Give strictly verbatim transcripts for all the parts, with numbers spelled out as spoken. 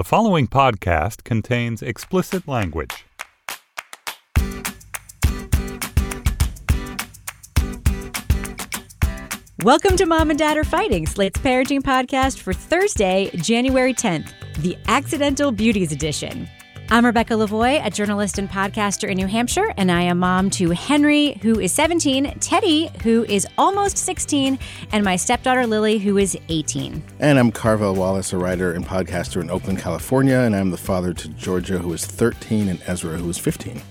The following podcast contains explicit language. Welcome to Mom and Dad Are Fighting, Slate's parenting podcast for Thursday, January tenth, the Accidental Beauties Edition. I'm Rebecca Lavoie, a journalist and podcaster in New Hampshire, and I am mom to Henry, who is seventeen, Teddy, who is almost sixteen, and my stepdaughter Lily, who is eighteen. And I'm Carvel Wallace, a writer and podcaster in Oakland, California, and I'm the father to Georgia, who is thirteen, and Ezra, who is fifteen.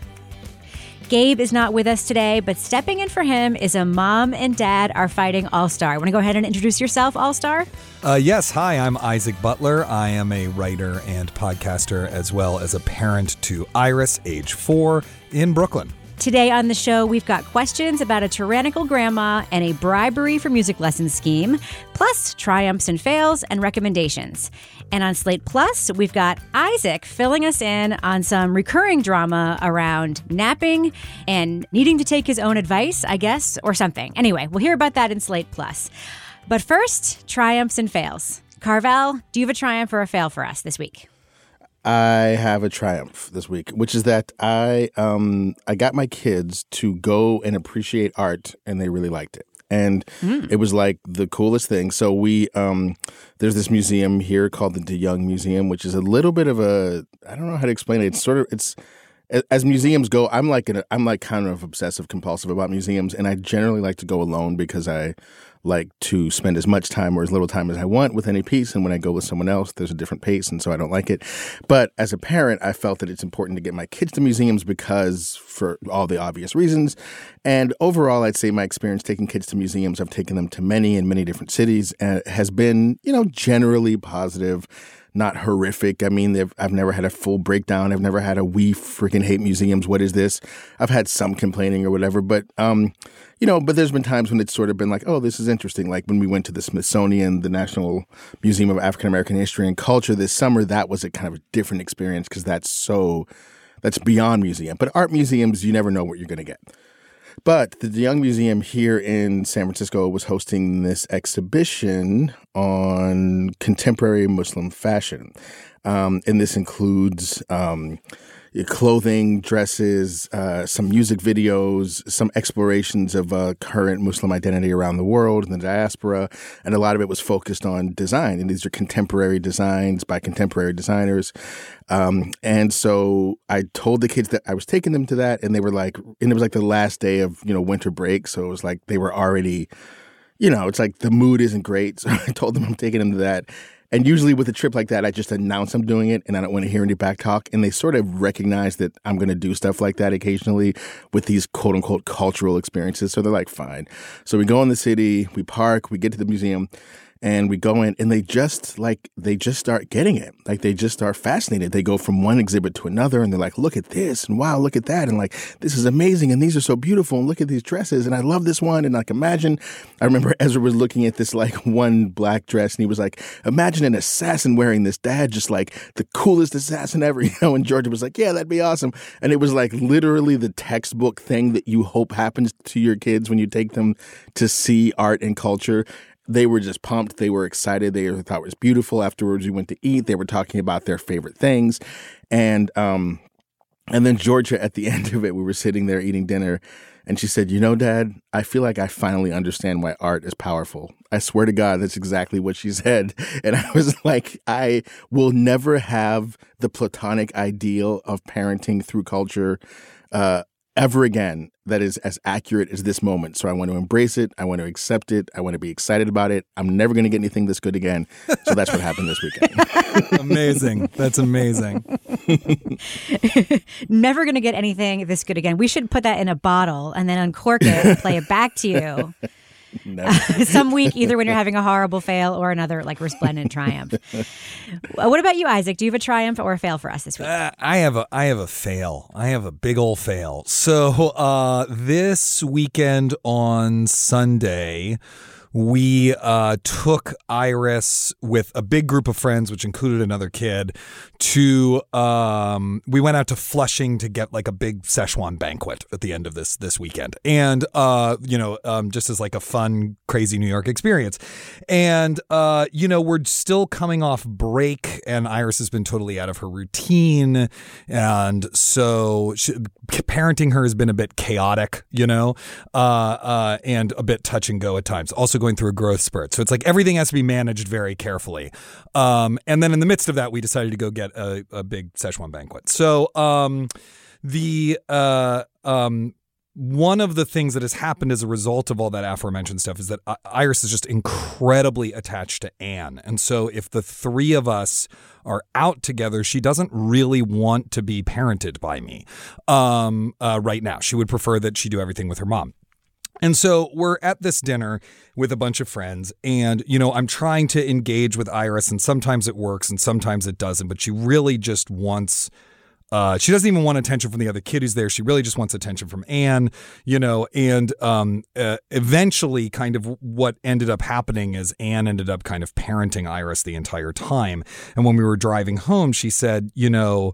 Gabe is not with us today, but stepping in for him is a Mom and Dad Are Fighting All-Star. Want to go ahead and introduce yourself, All-Star? Uh, yes. Hi, I'm Isaac Butler. I am a writer and podcaster, as well as a parent to Iris, age four, in Brooklyn. Today on the show, we've got questions about a tyrannical grandma and a bribery for music lessons scheme, plus triumphs and fails and recommendations. And on Slate Plus, we've got Isaac filling us in on some recurring drama around napping and needing to take his own advice, I guess, or something. Anyway, we'll hear about that in Slate Plus. But first, triumphs and fails. Carvel, do you have a triumph or a fail for us this week? I have a triumph this week, which is that I um I got my kids to go and appreciate art, and they really liked it. And mm. it was like the coolest thing. So we, um, there's this museum here called the DeYoung Museum, which is a little bit of a, I don't know how to explain it. It's sort of, it's, as museums go, I'm like, an, I'm like kind of obsessive compulsive about museums. And I generally like to go alone because I like to spend as much time or as little time as I want with any piece. And when I go with someone else, there's a different pace. And so I don't like it. But as a parent, I felt that it's important to get my kids to museums because for all the obvious reasons. And overall, I'd say my experience taking kids to museums, I've taken them to many in many different cities, uh, has been, you know, generally positive. Not horrific. I mean, I've never had a full breakdown. I've never had a we freaking hate museums. What is this? I've had some complaining or whatever, but, um, you know, but there's been times when it's sort of been like, oh, this is interesting. Like when we went to the Smithsonian, the National Museum of African American History and Culture this summer, that was a kind of a different experience because that's so, that's beyond museum. But art museums, you never know what you're going to get. But the DeYoung Museum here in San Francisco was hosting this exhibition on contemporary Muslim fashion. Um, and this includes um, clothing, dresses, uh, some music videos, some explorations of uh, current Muslim identity around the world and the diaspora. And a lot of it was focused on design. And these are contemporary designs by contemporary designers. Um, and so I told the kids that I was taking them to that, and they were like, and it was like the last day of, you know, winter break. So it was like they were already, you know, it's like the mood isn't great. So I told them I'm taking them to that. And usually with a trip like that, I just announce I'm doing it and I don't want to hear any back talk. And they sort of recognize that I'm going to do stuff like that occasionally with these quote unquote cultural experiences. So they're like, fine. So we go in the city, we park, we get to the museum. And we go in and they just like, they just start getting it. Like they just start fascinated. They go from one exhibit to another and they're like, look at this and wow, look at that. And like, this is amazing. And these are so beautiful. And look at these dresses. And I love this one. And like, imagine, I remember Ezra was looking at this like one black dress and he was like, imagine an assassin wearing this. Dad, just like the coolest assassin ever, you know? And Georgia was like, yeah, that'd be awesome. And it was like literally the textbook thing that you hope happens to your kids when you take them to see art and culture. They were just pumped. They were excited. They thought it was beautiful. Afterwards, we went to eat. They were talking about their favorite things. And um, and then Georgia, at the end of it, we were sitting there eating dinner. And she said, you know, Dad, I feel like I finally understand why art is powerful. I swear to God, that's exactly what she said. And I was like, I will never have the platonic ideal of parenting through culture uh ever again that is as accurate as this moment. So I want to embrace it. I want to accept it. I want to be excited about it. I'm never going to get anything this good again. So that's what happened this weekend. Amazing. That's amazing. Never going to get anything this good again. We should put that in a bottle and then uncork it and play it back to you. Uh, some week, either when you're having a horrible fail or another like resplendent triumph. What about you, Isaac? Do you have a triumph or a fail for us this week? Uh, I have a I have a fail. I have a big old fail. So uh, this weekend on Sunday, we uh, took Iris with a big group of friends, which included another kid, to um, we went out to Flushing to get like a big Szechuan banquet at the end of this this weekend, and uh, you know, um, just as like a fun, crazy New York experience. And uh, you know, we're still coming off break, and Iris has been totally out of her routine, and so she, parenting her has been a bit chaotic, you know, uh, uh, and a bit touch and go at times. Also going through a growth spurt, so it's like everything has to be managed very carefully. Um, and then in the midst of that, we decided to go get a, a big Szechuan banquet. So um, the uh, um, one of the things that has happened as a result of all that aforementioned stuff is that Iris is just incredibly attached to Anne. And so if the three of us are out together, she doesn't really want to be parented by me um, uh, right now. She would prefer that she do everything with her mom. And so we're at this dinner with a bunch of friends, and, you know, I'm trying to engage with Iris, and sometimes it works and sometimes it doesn't, but she really just wants, uh, she doesn't even want attention from the other kid who's there. She really just wants attention from Anne, you know, and um, uh, eventually kind of what ended up happening is Anne ended up kind of parenting Iris the entire time. And when we were driving home, she said, you know,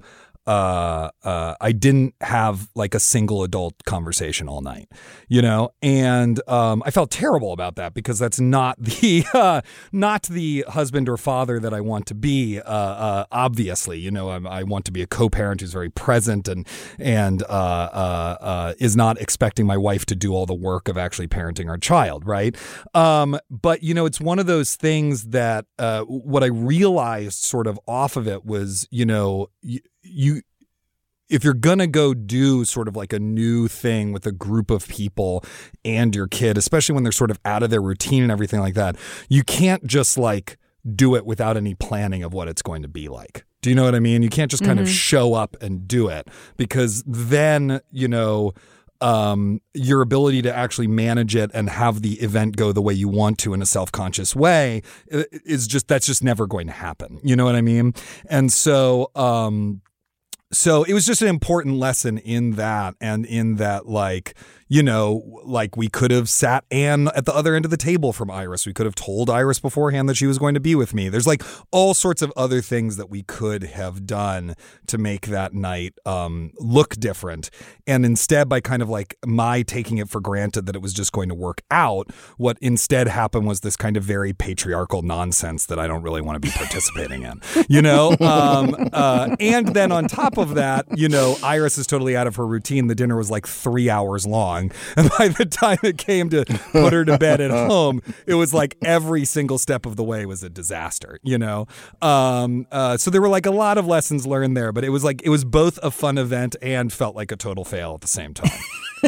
Uh, uh, I didn't have like a single adult conversation all night, you know, and um, I felt terrible about that because that's not the uh, not the husband or father that I want to be. Uh, uh, obviously, you know, I, I want to be a co-parent who's very present and and uh, uh, uh, is not expecting my wife to do all the work of actually parenting our child, right? Um, but you know, it's one of those things that uh, what I realized sort of off of it was, you know. Y- You, if you're going to go do sort of like a new thing with a group of people and your kid, especially when they're sort of out of their routine and everything like that, you can't just like do it without any planning of what it's going to be like. Do you know what I mean? You can't just kind mm-hmm. of show up and do it, because then, you know, um, your ability to actually manage it and have the event go the way you want to in a self-conscious way is just, that's just never going to happen. You know what I mean? And so, um, So it was just an important lesson in that, and in that, like, you know, like we could have sat Anne at the other end of the table from Iris. We could have told Iris beforehand that she was going to be with me. There's like all sorts of other things that we could have done to make that night um, look different. And instead, by kind of like my taking it for granted that it was just going to work out, what instead happened was this kind of very patriarchal nonsense that I don't really want to be participating in, you know? Um, uh, and then on top of that, you know, Iris is totally out of her routine. The dinner was like three hours long. And by the time it came to put her to bed at home, it was like every single step of the way was a disaster, you know? Um, uh, so there were like a lot of lessons learned there, but it was like, it was both a fun event and felt like a total fail at the same time.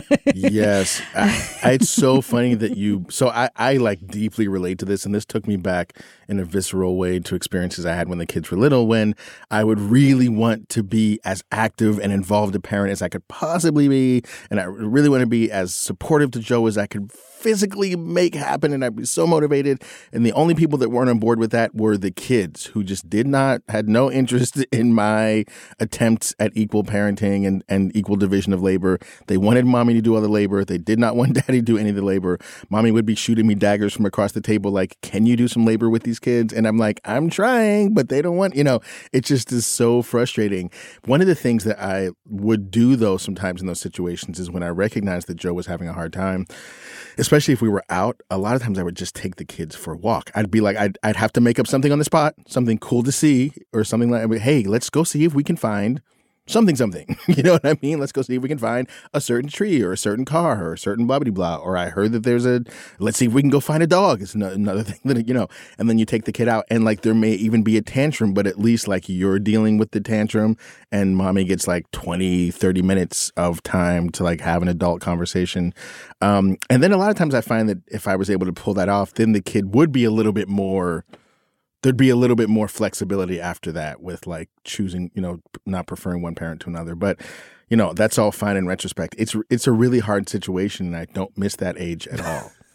Yes. I, it's so funny that you, so I, I like deeply relate to this, and this took me back in a visceral way to experiences I had when the kids were little, when I would really want to be as active and involved a parent as I could possibly be, and I really want to be as supportive to Joe as I could physically make happen, and I'd be so motivated. And the only people that weren't on board with that were the kids, who just did not, had no interest in my attempts at equal parenting and, and equal division of labor. They wanted mommy to do all the labor. They did not want daddy to do any of the labor. Mommy would be shooting me daggers from across the table like, can you do some labor with these kids? And I'm like, I'm trying, but they don't want, you know, it just is so frustrating. One of the things that I would do, though, sometimes in those situations is when I recognized that Joe was having a hard time, especially if we were out, a lot of times I would just take the kids for a walk. I'd be like, I'd, I'd have to make up something on the spot, something cool to see, or something like, hey, let's go see if we can find something, something. You know what I mean? Let's go see if we can find a certain tree or a certain car or a certain blah, blah, blah. Or I heard that there's a, let's see if we can go find a dog. It's another thing that, you know, and then you take the kid out, and like there may even be a tantrum, but at least like you're dealing with the tantrum, and mommy gets like twenty, thirty minutes of time to like have an adult conversation. Um, and then a lot of times I find that if I was able to pull that off, then the kid would be a little bit more, there'd be a little bit more flexibility after that with like choosing, you know, not preferring one parent to another. But, you know, that's all fine in retrospect. It's it's a really hard situation, and I don't miss that age at all.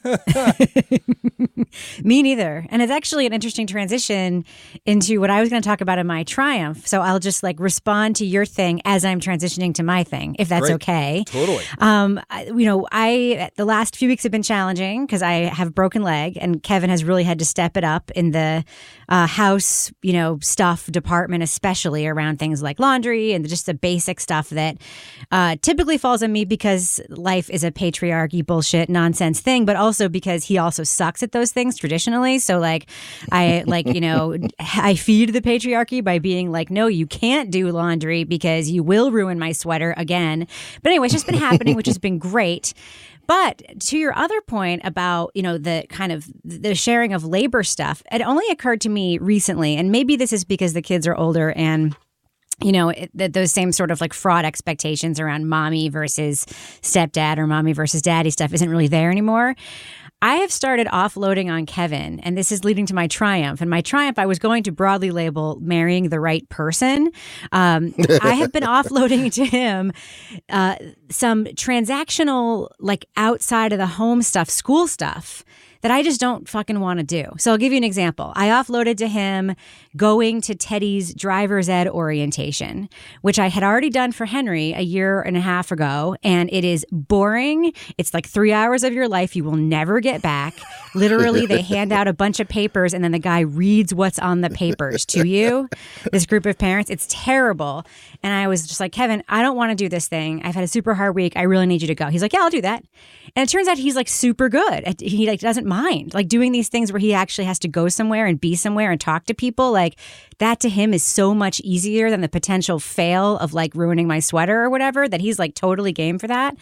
Me neither. And it's actually an interesting transition into what I was going to talk about in my triumph. So I'll just like respond to your thing as I'm transitioning to my thing, if that's Great. okay. Totally. Um, I- you know, I the last few weeks have been challenging because I have a broken leg, and Kevin has really had to step it up in the uh, house, you know, stuff department, especially around things like laundry and just the basic stuff that uh, typically falls on me because life is a patriarchy bullshit nonsense thing, but also because he also sucks at those things traditionally. So like I like, you know, I feed the patriarchy by being like, no, you can't do laundry because you will ruin my sweater again. But anyway, it's just been happening, which has been great. But to your other point about, you know, the kind of the sharing of labor stuff, it only occurred to me recently, and maybe this is because the kids are older and you know, it, that those same sort of like fraud expectations around mommy versus stepdad or mommy versus daddy stuff isn't really there anymore. I have started offloading on Kevin, and this is leading to my triumph. And my triumph, I was going to broadly label marrying the right person. Um, I have been offloading to him uh, some transactional, like outside of the home stuff, school stuff that I just don't fucking want to do. So I'll give you an example. I offloaded to him going to Teddy's driver's ed orientation, which I had already done for Henry a year and a half ago. And it is boring. It's like three hours of your life you will never get back. Literally, they hand out a bunch of papers and then the guy reads what's on the papers to you, this group of parents. It's terrible. And I was just like, Kevin, I don't want to do this thing. I've had a super hard week. I really need you to go. He's like, yeah, I'll do that. And it turns out he's like super good. He like doesn't mind like doing these things where he actually has to go somewhere and be somewhere and talk to people. Like that to him is so much easier than the potential fail of like ruining my sweater or whatever, that he's like totally game for that.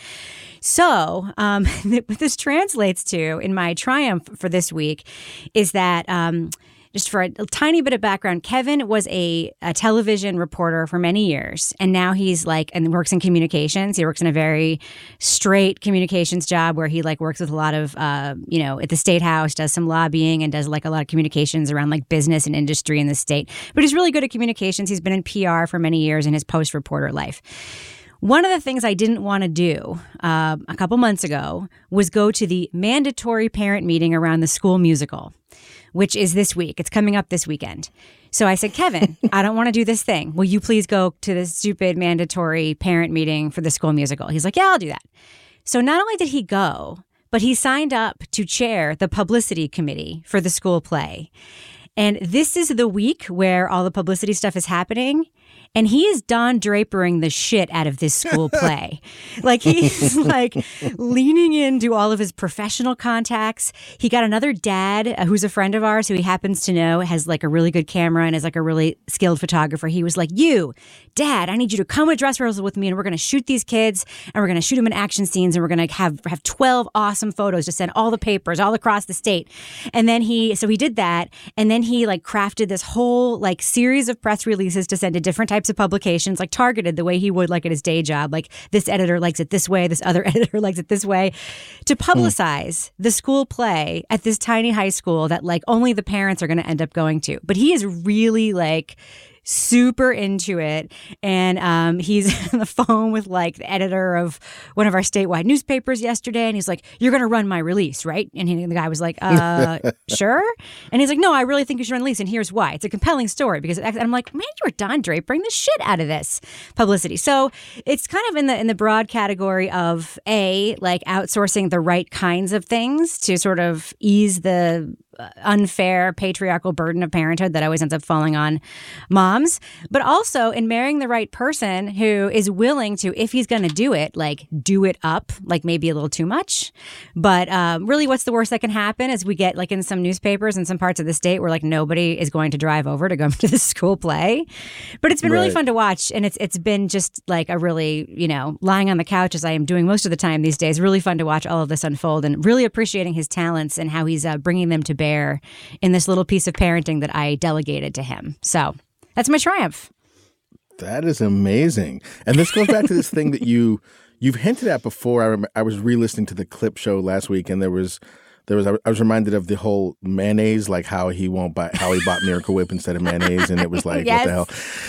So um, what this translates to in my triumph for this week is that um, just for a, a tiny bit of background, Kevin was a, a television reporter for many years, and now he's like, and works in communications. He works in a very straight communications job where he like works with a lot of, uh, you know, at the State House, does some lobbying and does like a lot of communications around like business and industry in the state. But he's really good at communications. He's been in P R for many years in his post-reporter life. One of the things I didn't want to do uh, a couple months ago was go to the mandatory parent meeting around the school musical, which is this week. It's coming up this weekend. So I said, Kevin, I don't want to do this thing. Will you please go to this stupid mandatory parent meeting for the school musical? He's like, yeah, I'll do that. So not only did he go, but he signed up to chair the publicity committee for the school play. And this is the week where all the publicity stuff is happening. And he is Don Drapering the shit out of this school play. Like he's like leaning into all of his professional contacts. He got another dad uh, who's a friend of ours who he happens to know has like a really good camera and is like a really skilled photographer. He was like, you, Dad, I need you to come to dress rehearsal with me and we're going to shoot these kids and we're going to shoot them in action scenes and we're going to have have twelve awesome photos to send all the papers all across the state. And then he, so he did that. And then he like crafted this whole like series of press releases to send to different types of publications, like targeted the way he would like at his day job. Like this editor likes it this way, this other editor likes it this way, to publicize mm. the school play at this tiny high school that like only the parents are going to end up going to. But he is really like super into it. And um, he's on the phone with like the editor of one of our statewide newspapers yesterday. And he's like, you're going to run my release, right? And, he, and the guy was like, uh, sure. And he's like, no, I really think you should run the release. And here's why. It's a compelling story because and I'm like, man, you were Don Drapering the shit out of this publicity. So it's kind of in the in the broad category of A, like outsourcing the right kinds of things to sort of ease the unfair patriarchal burden of parenthood that always ends up falling on moms, but also in marrying the right person who is willing to, if he's going to do it, like do it up, like maybe a little too much. But um, really what's the worst that can happen is we get like in some newspapers in some parts of the state where like nobody is going to drive over to go to the school play. But it's been really right. fun to watch. And it's it's been just like a really, you know, lying on the couch as I am doing most of the time these days, really fun to watch all of this unfold and really appreciating his talents and how he's uh, bringing them to bear in this little piece of parenting that I delegated to him. So that's my triumph. That is amazing. And this goes back to this thing that you, you've hinted at before. I, rem- I was re-listening to the clip show last week and there was, there was, I was reminded of the whole mayonnaise, like how he won't buy, how he bought Miracle Whip instead of mayonnaise. And it was like, yes. what the hell?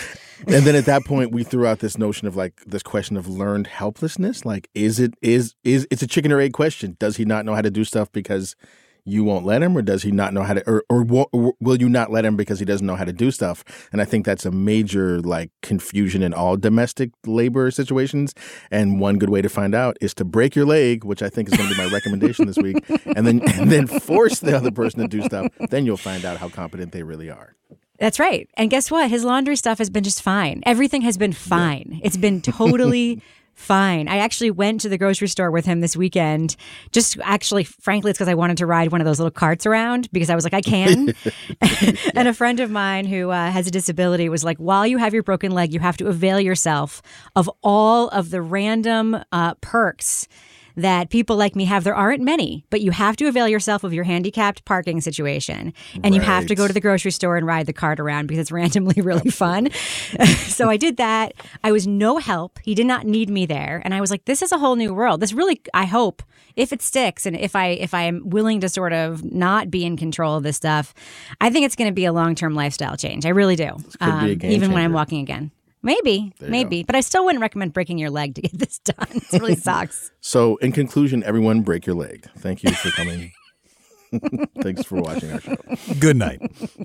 And then at that point, we threw out this notion of like this question of learned helplessness. Like, is it is is it's a chicken or egg question? Does he not know how to do stuff because you won't let him, or does he not know how to, or, or, or will you not let him because he doesn't know how to do stuff? And I think that's a major like confusion in all domestic labor situations. And one good way to find out is to break your leg, which I think is going to be my recommendation this week, and then and then force the other person to do stuff. Then you'll find out how competent they really are. That's right. And guess what? His laundry stuff has been just fine. Everything has been fine. Yeah. It's been totally fine. I actually went to the grocery store with him this weekend. Just actually, frankly, it's because I wanted to ride one of those little carts around because I was like, I can. And a friend of mine who uh, has a disability was like, while you have your broken leg, you have to avail yourself of all of the random uh, perks that people like me have. There aren't many, but you have to avail yourself of your handicapped parking situation. And right. you have to go to the grocery store and ride the cart around because it's randomly really fun. So I did that. I was no help. He did not need me there. And I was like, this is a whole new world. This really, I hope, if it sticks and if I if I am willing to sort of not be in control of this stuff, I think it's going to be a long-term lifestyle change. I really do. Um, even changer. When I'm walking again. Maybe, maybe. But I still wouldn't recommend breaking your leg to get this done. It really sucks. So in conclusion, everyone break your leg. Thank you for coming. Thanks for watching our show. Good night.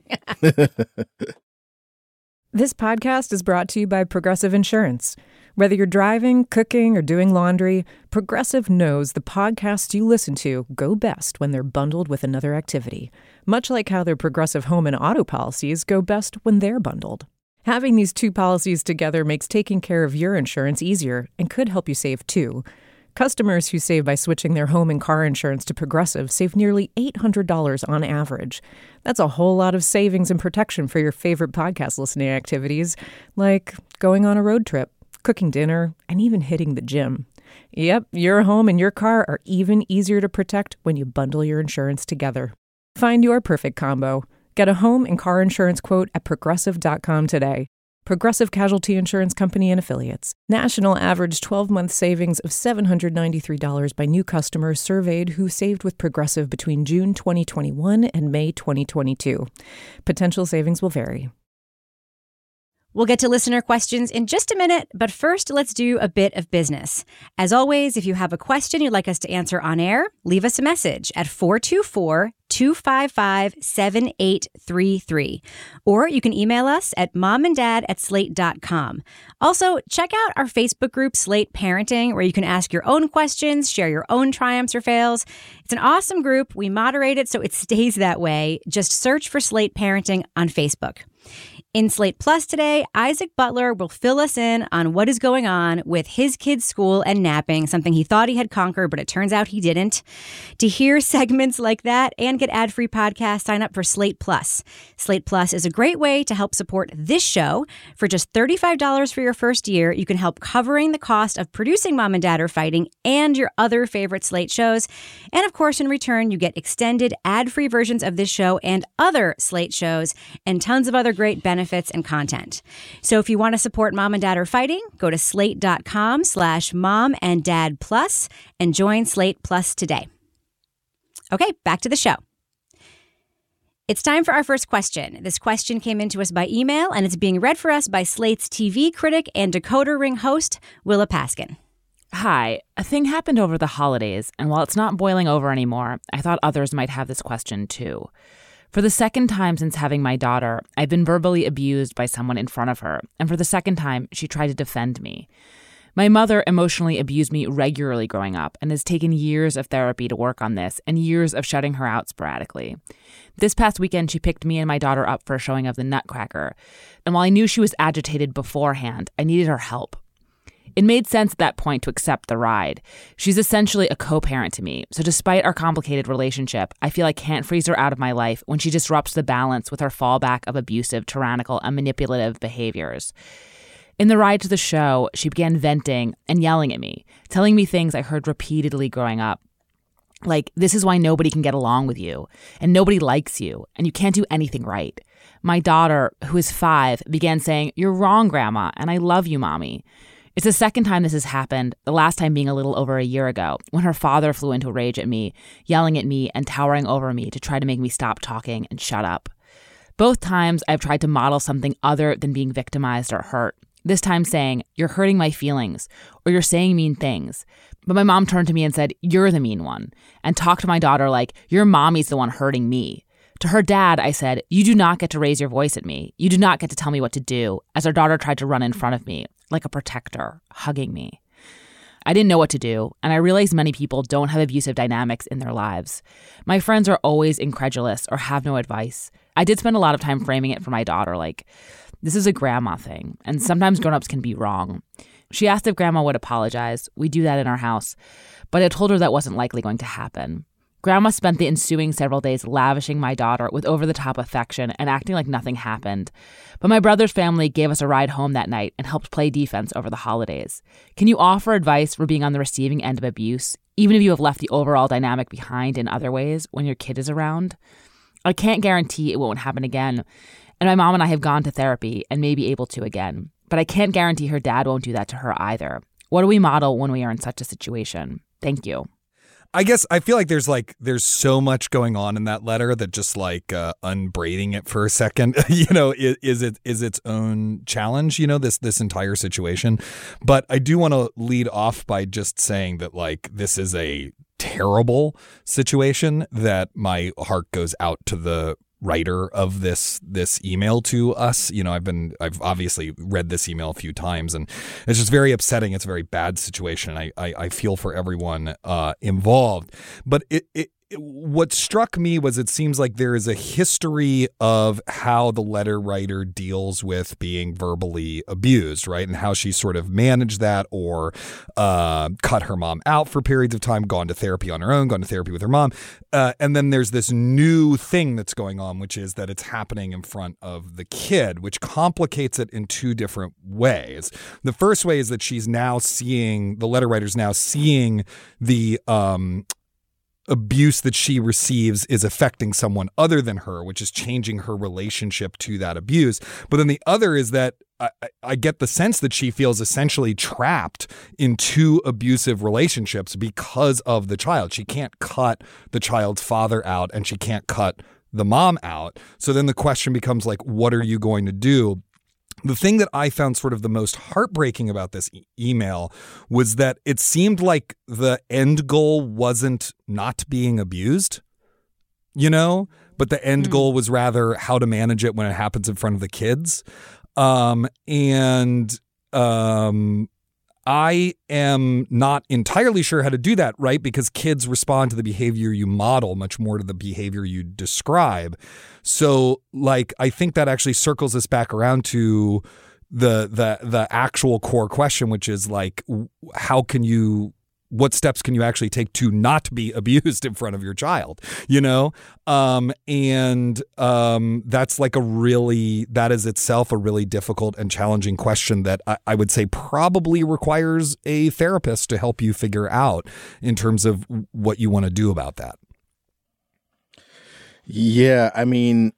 This podcast is brought to you by Progressive Insurance. Whether you're driving, cooking, or doing laundry, Progressive knows the podcasts you listen to go best when they're bundled with another activity, much like how their Progressive home and auto policies go best when they're bundled. Having these two policies together makes taking care of your insurance easier and could help you save too. Customers who save by switching their home and car insurance to Progressive save nearly eight hundred dollars on average. That's a whole lot of savings and protection for your favorite podcast listening activities, like going on a road trip, cooking dinner, and even hitting the gym. Yep, your home and your car are even easier to protect when you bundle your insurance together. Find your perfect combo. Get a home and car insurance quote at progressive dot com today. Progressive Casualty Insurance Company and Affiliates. National average twelve-month savings of seven hundred ninety-three dollars by new customers surveyed who saved with Progressive between June twenty twenty-one and May twenty twenty-two. Potential savings will vary. We'll get to listener questions in just a minute, but first, let's do a bit of business. As always, if you have a question you'd like us to answer on air, leave us a message at four two four, two five five, seven eight three three. Or you can email us at momanddad at slate dot com. Also, check out our Facebook group, Slate Parenting, where you can ask your own questions, share your own triumphs or fails. It's an awesome group. We moderate it so it stays that way. Just search for Slate Parenting on Facebook. In Slate Plus today, Isaac Butler will fill us in on what is going on with his kids' school and napping, something he thought he had conquered, but it turns out he didn't. To hear segments like that and get ad-free podcasts, sign up for Slate Plus. Slate Plus is a great way to help support this show. For just thirty-five dollars for your first year, you can help covering the cost of producing Mom and Dad Are Fighting and your other favorite Slate shows. And of course, in return, you get extended ad-free versions of this show and other Slate shows and tons of other great benefits and content. So if you want to support Mom and Dad Are Fighting, go to slate dot com slash mom and dad plus and join Slate Plus today. Okay, back to the show. It's time for our first question. This question came into us by email, and it's being read for us by Slate's T V critic and Decoder Ring host, Willa Paskin. Hi, a thing happened over the holidays, and while it's not boiling over anymore, I thought others might have this question too. For the second time since having my daughter, I've been verbally abused by someone in front of her, and for the second time, she tried to defend me. My mother emotionally abused me regularly growing up and has taken years of therapy to work on this and years of shutting her out sporadically. This past weekend, she picked me and my daughter up for a showing of The Nutcracker, and while I knew she was agitated beforehand, I needed her help. It made sense at that point to accept the ride. She's essentially a co-parent to me, so despite our complicated relationship, I feel I can't freeze her out of my life when she disrupts the balance with her fallback of abusive, tyrannical, and manipulative behaviors. In the ride to the show, she began venting and yelling at me, telling me things I heard repeatedly growing up. Like, this is why nobody can get along with you, and nobody likes you, and you can't do anything right. My daughter, who is five, began saying, "You're wrong, Grandma, and I love you, Mommy." It's the second time this has happened, the last time being a little over a year ago, when her father flew into a rage at me, yelling at me and towering over me to try to make me stop talking and shut up. Both times I've tried to model something other than being victimized or hurt. This time saying, "You're hurting my feelings," or "You're saying mean things." But my mom turned to me and said, "You're the mean one," and talked to my daughter like, "Your mommy's the one hurting me." To her dad, I said, "You do not get to raise your voice at me. You do not get to tell me what to do," as our daughter tried to run in front of me, like a protector, hugging me. I didn't know what to do, and I realized many people don't have abusive dynamics in their lives. My friends are always incredulous or have no advice. I did spend a lot of time framing it for my daughter, like, this is a grandma thing, and sometimes grown-ups can be wrong. She asked if grandma would apologize. We do that in our house, but I told her that wasn't likely going to happen. Grandma spent the ensuing several days lavishing my daughter with over-the-top affection and acting like nothing happened. But my brother's family gave us a ride home that night and helped play defense over the holidays. Can you offer advice for being on the receiving end of abuse, even if you have left the overall dynamic behind in other ways when your kid is around? I can't guarantee it won't happen again, and my mom and I have gone to therapy and may be able to again. But I can't guarantee her dad won't do that to her either. What do we model when we are in such a situation? Thank you. I guess I feel like there's like there's so much going on in that letter that just like uh, unbraiding it for a second, you know, is, is it is its own challenge, you know, this this entire situation. But I do want to lead off by just saying that like this is a terrible situation, that my heart goes out to the writer of this this email to us. You know, I've been I've obviously read this email a few times, and it's just very upsetting. It's a very bad situation. I I, I feel for everyone uh, involved, but it, it what struck me was it seems like there is a history of how the letter writer deals with being verbally abused, right? And how she sort of managed that, or uh, cut her mom out for periods of time, gone to therapy on her own, gone to therapy with her mom. Uh, and then there's this new thing that's going on, which is that it's happening in front of the kid, which complicates it in two different ways. The first way is that she's now seeing, the letter writer's now seeing the, um, abuse that she receives is affecting someone other than her, which is changing her relationship to that abuse. But then the other is that I, I get the sense that she feels essentially trapped in two abusive relationships because of the child. She can't cut the child's father out, and she can't cut the mom out. So then the question becomes like, what are you going to do? The thing that I found sort of the most heartbreaking about this e- email was that it seemed like the end goal wasn't not being abused, you know, but the end mm. goal was rather how to manage it when it happens in front of the kids. Um, and um, I am not entirely sure how to do that, right? Because kids respond to the behavior you model much more to the behavior you describe. So, like, I think that actually circles us back around to the the the actual core question, which is like, how can you, what steps can you actually take to not be abused in front of your child, you know? Um, and um, that's like a really, that is itself a really difficult and challenging question that I, I would say probably requires a therapist to help you figure out in terms of what you want to do about that. Yeah, I mean,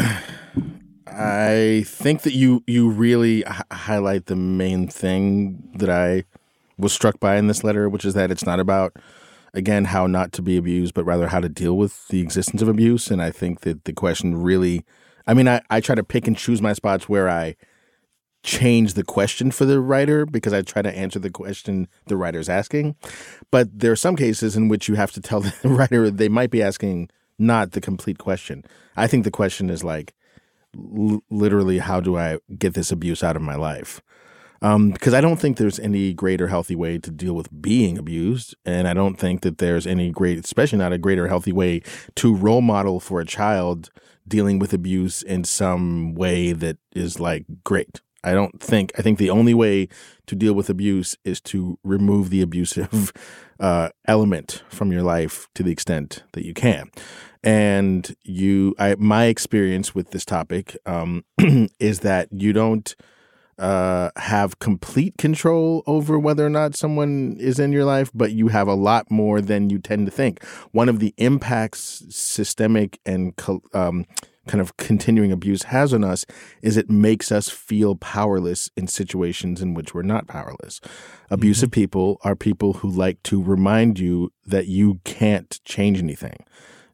I think that you you really h- highlight the main thing that I was struck by in this letter, which is that it's not about, again, how not to be abused, but rather how to deal with the existence of abuse. And I think that the question really, I mean, I, I try to pick and choose my spots where I change the question for the writer because I try to answer the question the writer's asking. But there are some cases in which you have to tell the writer they might be asking not the complete question. I think the question is like, l- literally, how do I get this abuse out of my life? Um, because I don't think there's any greater healthy way to deal with being abused. And I don't think that there's any great, especially not a greater healthy way to role model for a child dealing with abuse in some way that is like great. I don't think, I think the only way to deal with abuse is to remove the abusive uh, element from your life to the extent that you can. And you, I, my experience with this topic um, is that you don't uh, have complete control over whether or not someone is in your life, but you have a lot more than you tend to think. One of the impacts systemic and um, kind of continuing abuse has on us is it makes us feel powerless in situations in which we're not powerless. Abusive mm-hmm. people are people who like to remind you that you can't change anything,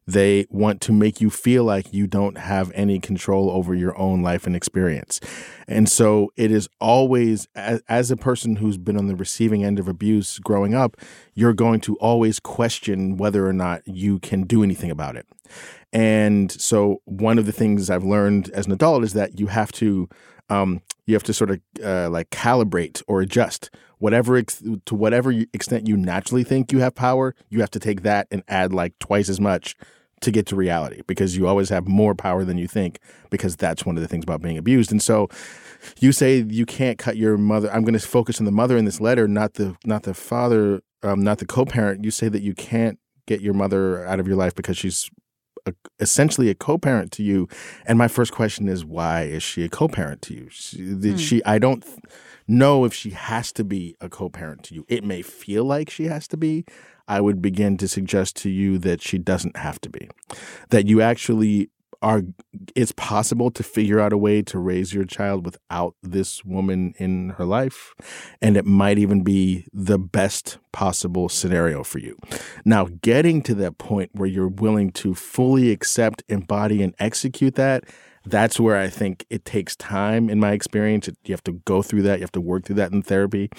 They want to make you feel like you don't have any control over your own life and experience. And so it is always, as, as a person who's been on the receiving end of abuse growing up, you're going to always question whether or not you can do anything about it. And so one of the things I've learned as an adult is that you have to um, you have to sort of uh, like calibrate or adjust whatever ex- to whatever extent you naturally think you have power. You have to take that and add like twice as much to get to reality, because you always have more power than you think, because that's one of the things about being abused. And so you say you can't cut your mother. I'm going to focus on the mother in this letter, not the not the father, um, not the co-parent. You say that you can't get your mother out of your life because she's a, essentially a co-parent to you. And my first question is, why is she a co-parent to you? She, hmm. she I don't know if she has to be a co-parent to you. It may feel like she has to be. I would begin to suggest to you that she doesn't have to be, that you actually are, it's possible to figure out a way to raise your child without this woman in her life. And it might even be the best possible scenario for you. Now, getting to that point where you're willing to fully accept, embody, and execute that, that's where I think it takes time in my experience. You have to go through that. You have to work through that in therapy.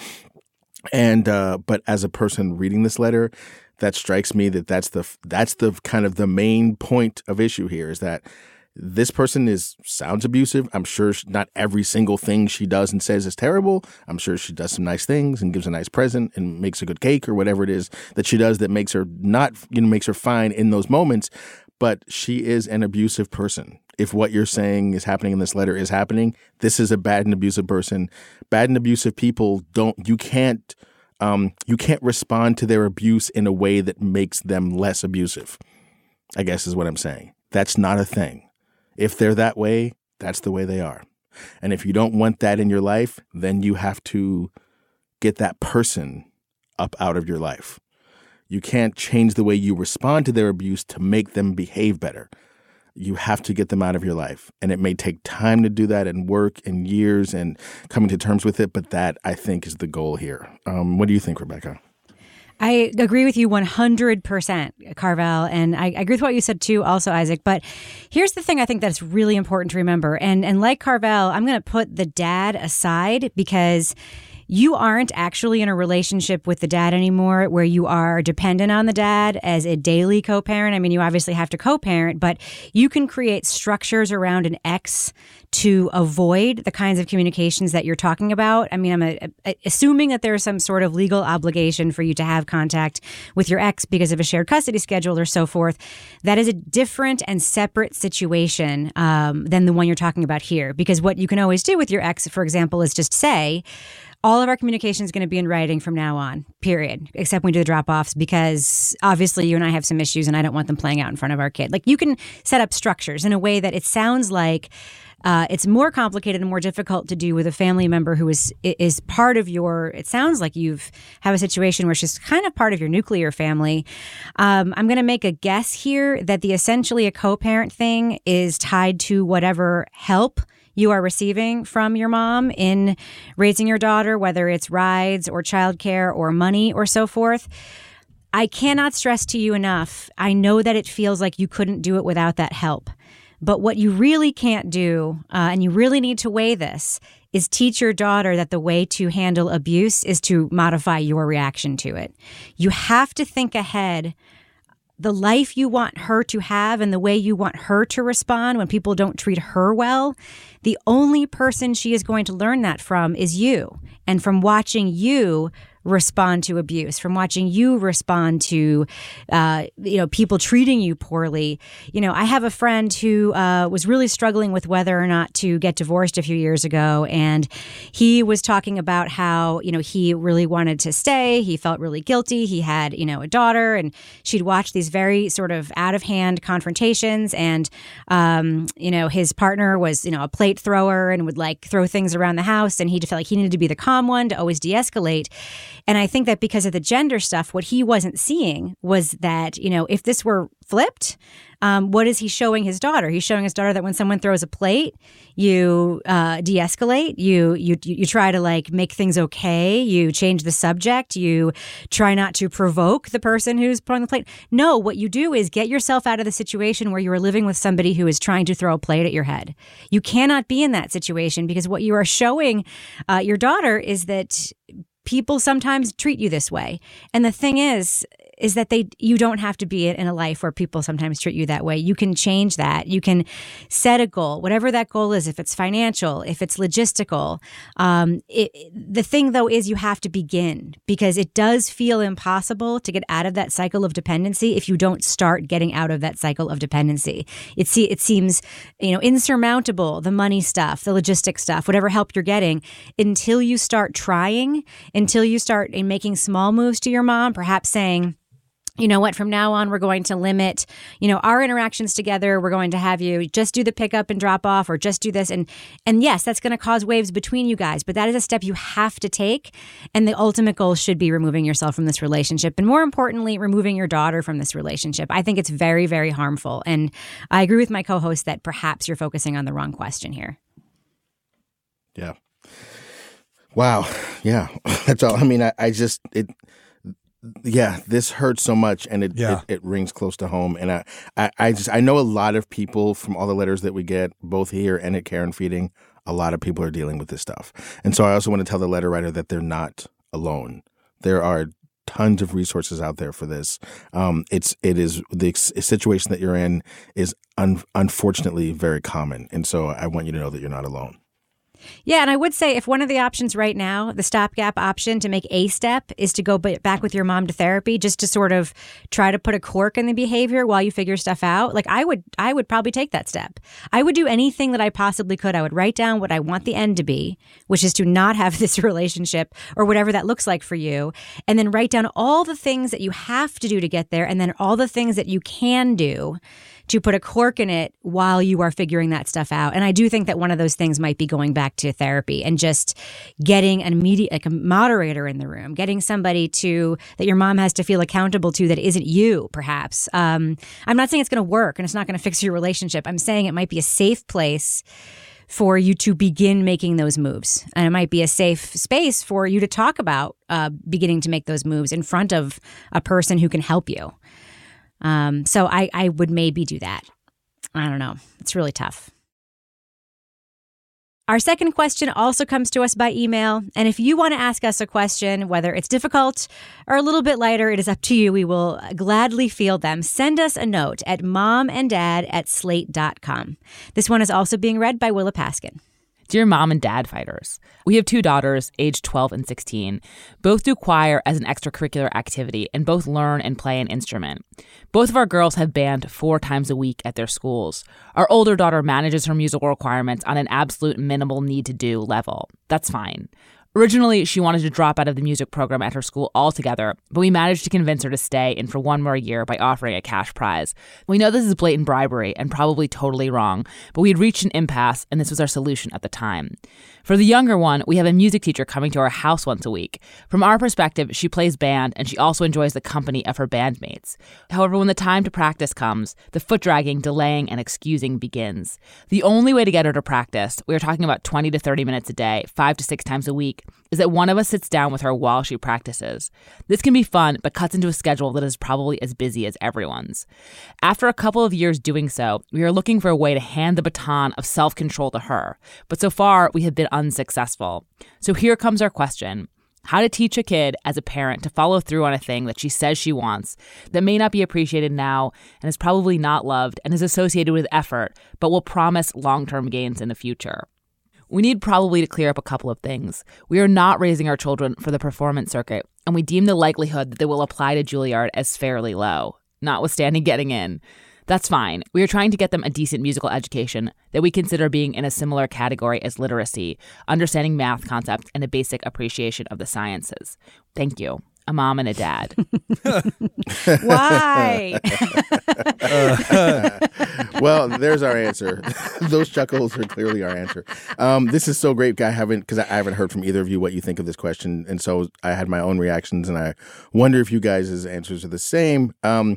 And uh, but as a person reading this letter, that strikes me that that's the that's the kind of the main point of issue here, is that this person is sounds abusive. I'm sure she, not every single thing she does and says is terrible. I'm sure she does some nice things and gives a nice present and makes a good cake or whatever it is that she does that makes her not, you know, makes her fine in those moments. But she is an abusive person. If what you're saying is happening in this letter is happening, this is a bad and abusive person. Bad and abusive people don't, you can't, um, you can't respond to their abuse in a way that makes them less abusive, I guess is what I'm saying. That's not a thing. If they're that way, that's the way they are. And if you don't want that in your life, then you have to get that person up out of your life. You can't change the way you respond to their abuse to make them behave better. You have to get them out of your life. And it may take time to do that, and work and years and coming to terms with it. But that, I think, is the goal here. Um, what do you think, Rebecca? I agree with you one hundred percent, Carvel. And I, I agree with what you said, too, also, Isaac. But here's the thing I think that's really important to remember. And, and like Carvel, I'm going to put the dad aside, because you aren't actually in a relationship with the dad anymore where you are dependent on the dad as a daily co-parent. I mean, you obviously have to co-parent, but you can create structures around an ex to avoid the kinds of communications that you're talking about. I mean, I'm a, a, assuming that there's some sort of legal obligation for you to have contact with your ex because of a shared custody schedule or so forth. That is a different and separate situation um, than the one you're talking about here. Because what you can always do with your ex, for example, is just say, all of our communication is going to be in writing from now on, period, except when we do the drop-offs, because obviously you and I have some issues and I don't want them playing out in front of our kid. Like, you can set up structures in a way that it sounds like uh, it's more complicated and more difficult to do with a family member who is is part of your, it sounds like you've have a situation where she's kind of part of your nuclear family. Um, I'm going to make a guess here that the essentially a co-parent thing is tied to whatever help you are receiving from your mom in raising your daughter, whether it's rides or childcare or money or so forth. I cannot stress to you enough, I know that it feels like you couldn't do it without that help. But what you really can't do, uh, and you really need to weigh this, is teach your daughter that the way to handle abuse is to modify your reaction to it. You have to think ahead. The life you want her to have and the way you want her to respond when people don't treat her well, the only person she is going to learn that from is you. And from watching you respond to abuse, from watching you respond to, uh, you know, people treating you poorly. You know, I have a friend who uh, was really struggling with whether or not to get divorced a few years ago. And he was talking about how, you know, he really wanted to stay. He felt really guilty. He had, you know, a daughter, and she'd watched these very sort of out of hand confrontations. And, um, you know, his partner was, you know, a plate thrower and would like throw things around the house. And he felt like he needed to be the calm one to always de-escalate. And I think that because of the gender stuff, what he wasn't seeing was that, you know, if this were flipped, um, what is he showing his daughter? He's showing his daughter that when someone throws a plate, you uh, de-escalate, you, you you try to like make things okay, you change the subject, you try not to provoke the person who's putting the plate. No, what you do is get yourself out of the situation where you are living with somebody who is trying to throw a plate at your head. You cannot be in that situation because what you are showing uh, your daughter is that people sometimes treat you this way. And the thing is, is that they you don't have to be in a life where people sometimes treat you that way. You can change that. You can set a goal, whatever that goal is, if it's financial, if it's logistical. Um, it, the thing, though, is you have to begin because it does feel impossible to get out of that cycle of dependency if you don't start getting out of that cycle of dependency. It, see, it seems, you know, insurmountable, the money stuff, the logistics stuff, whatever help you're getting, until you start trying, until you start making small moves to your mom, perhaps saying, you know what, from now on, we're going to limit, you know, our interactions together. We're going to have you just do the pickup and drop off or just do this. And and yes, that's going to cause waves between you guys, but that is a step you have to take. And the ultimate goal should be removing yourself from this relationship. And more importantly, removing your daughter from this relationship. I think it's very, very harmful. And I agree with my co-host that perhaps you're focusing on the wrong question here. Yeah. Wow. Yeah. That's all. I mean, I, I just, it, yeah, this hurts so much, and it, yeah. it it rings close to home. And I, I, I just I know a lot of people from all the letters that we get, both here and at Care and Feeding. A lot of people are dealing with this stuff, and so I also want to tell the letter writer that they're not alone. There are tons of resources out there for this. Um, it's it is the situation that you're in is un, unfortunately very common, and so I want you to know that you're not alone. Yeah, and I would say if one of the options right now, the stopgap option to make a step is to go back with your mom to therapy, just to sort of try to put a cork in the behavior while you figure stuff out. Like I would, I would probably take that step. I would do anything that I possibly could. I would write down what I want the end to be, which is to not have this relationship or whatever that looks like for you. And then write down all the things that you have to do to get there. And then all the things that you can do to put a cork in it while you are figuring that stuff out. And I do think that one of those things might be going back to therapy and just getting an immediate, like a moderator in the room, getting somebody to that your mom has to feel accountable to that isn't you, perhaps. Um, I'm not saying it's going to work and it's not going to fix your relationship. I'm saying it might be a safe place for you to begin making those moves. And it might be a safe space for you to talk about uh, beginning to make those moves in front of a person who can help you. Um, so I, I would maybe do that. I don't know. It's really tough. Our second question also comes to us by email. And if you want to ask us a question, whether it's difficult or a little bit lighter, it is up to you. We will gladly field them. Send us a note at momanddad at slate dot com. This one is also being read by Willa Paskin. Dear Mom and Dad Fighters, we have two daughters, aged twelve and sixteen. Both do choir as an extracurricular activity and both learn and play an instrument. Both of our girls have band four times a week at their schools. Our older daughter manages her musical requirements on an absolute minimal need-to-do level. That's fine. Originally, she wanted to drop out of the music program at her school altogether, but we managed to convince her to stay in for one more year by offering a cash prize. We know this is blatant bribery and probably totally wrong, but we had reached an impasse, and this was our solution at the time. For the younger one, we have a music teacher coming to our house once a week. From our perspective, she plays band, and she also enjoys the company of her bandmates. However, when the time to practice comes, the foot-dragging, delaying, and excusing begins. The only way to get her to practice, we are talking about twenty to thirty minutes a day, five to six times a week, is that one of us sits down with her while she practices. This can be fun, but cuts into a schedule that is probably as busy as everyone's. After a couple of years doing so, we are looking for a way to hand the baton of self-control to her, but so far we have been unsuccessful. So here comes our question. How to teach a kid as a parent to follow through on a thing that she says she wants, that may not be appreciated now and is probably not loved and is associated with effort, but will promise long-term gains in the future. We need probably to clear up a couple of things. We are not raising our children for the performance circuit, and we deem the likelihood that they will apply to Juilliard as fairly low, notwithstanding getting in. That's fine. We are trying to get them a decent musical education that we consider being in a similar category as literacy, understanding math concepts, and a basic appreciation of the sciences. Thank you. a mom and a dad. Why? uh, well, there's our answer. Those chuckles are clearly our answer. Um, this is so great. I haven't because I haven't heard from either of you what you think of this question, and so I had my own reactions, and I wonder if you guys' answers are the same. Um,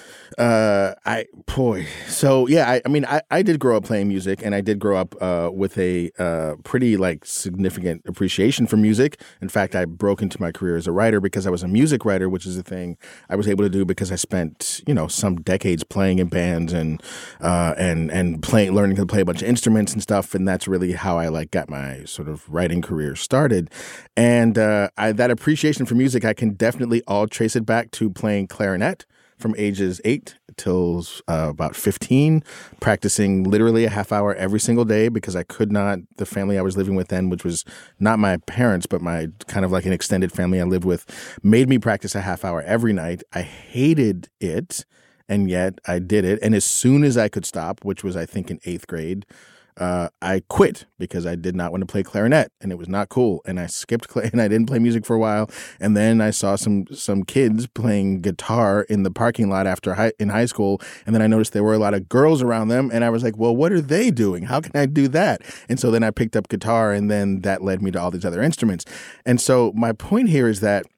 Uh, I boy, so yeah, I, I mean, I, I did grow up playing music, and I did grow up uh, with a uh, pretty like significant appreciation for music. In fact, I broke into my career as a writer because I was a music writer, which is a thing I was able to do because I spent you know some decades playing in bands and uh, and and playing, learning to play a bunch of instruments and stuff, and that's really how I like got my sort of writing career started. And uh, I, that appreciation for music, I can definitely all trace it back to playing clarinet from ages eight till uh, about fifteen, practicing literally a half hour every single day because I could not, the family I was living with then, which was not my parents, but my kind of like an extended family I lived with, made me practice a half hour every night. I hated it, and yet I did it. And as soon as I could stop, which was I think in eighth grade, Uh, I quit because I did not want to play clarinet, and it was not cool. And I skipped cl- and I didn't play music for a while. And then I saw some some kids playing guitar in the parking lot after high, in high school. And then I noticed there were a lot of girls around them, and I was like, "Well, what are they doing? How can I do that?" And so then I picked up guitar, and then that led me to all these other instruments. And so my point here is that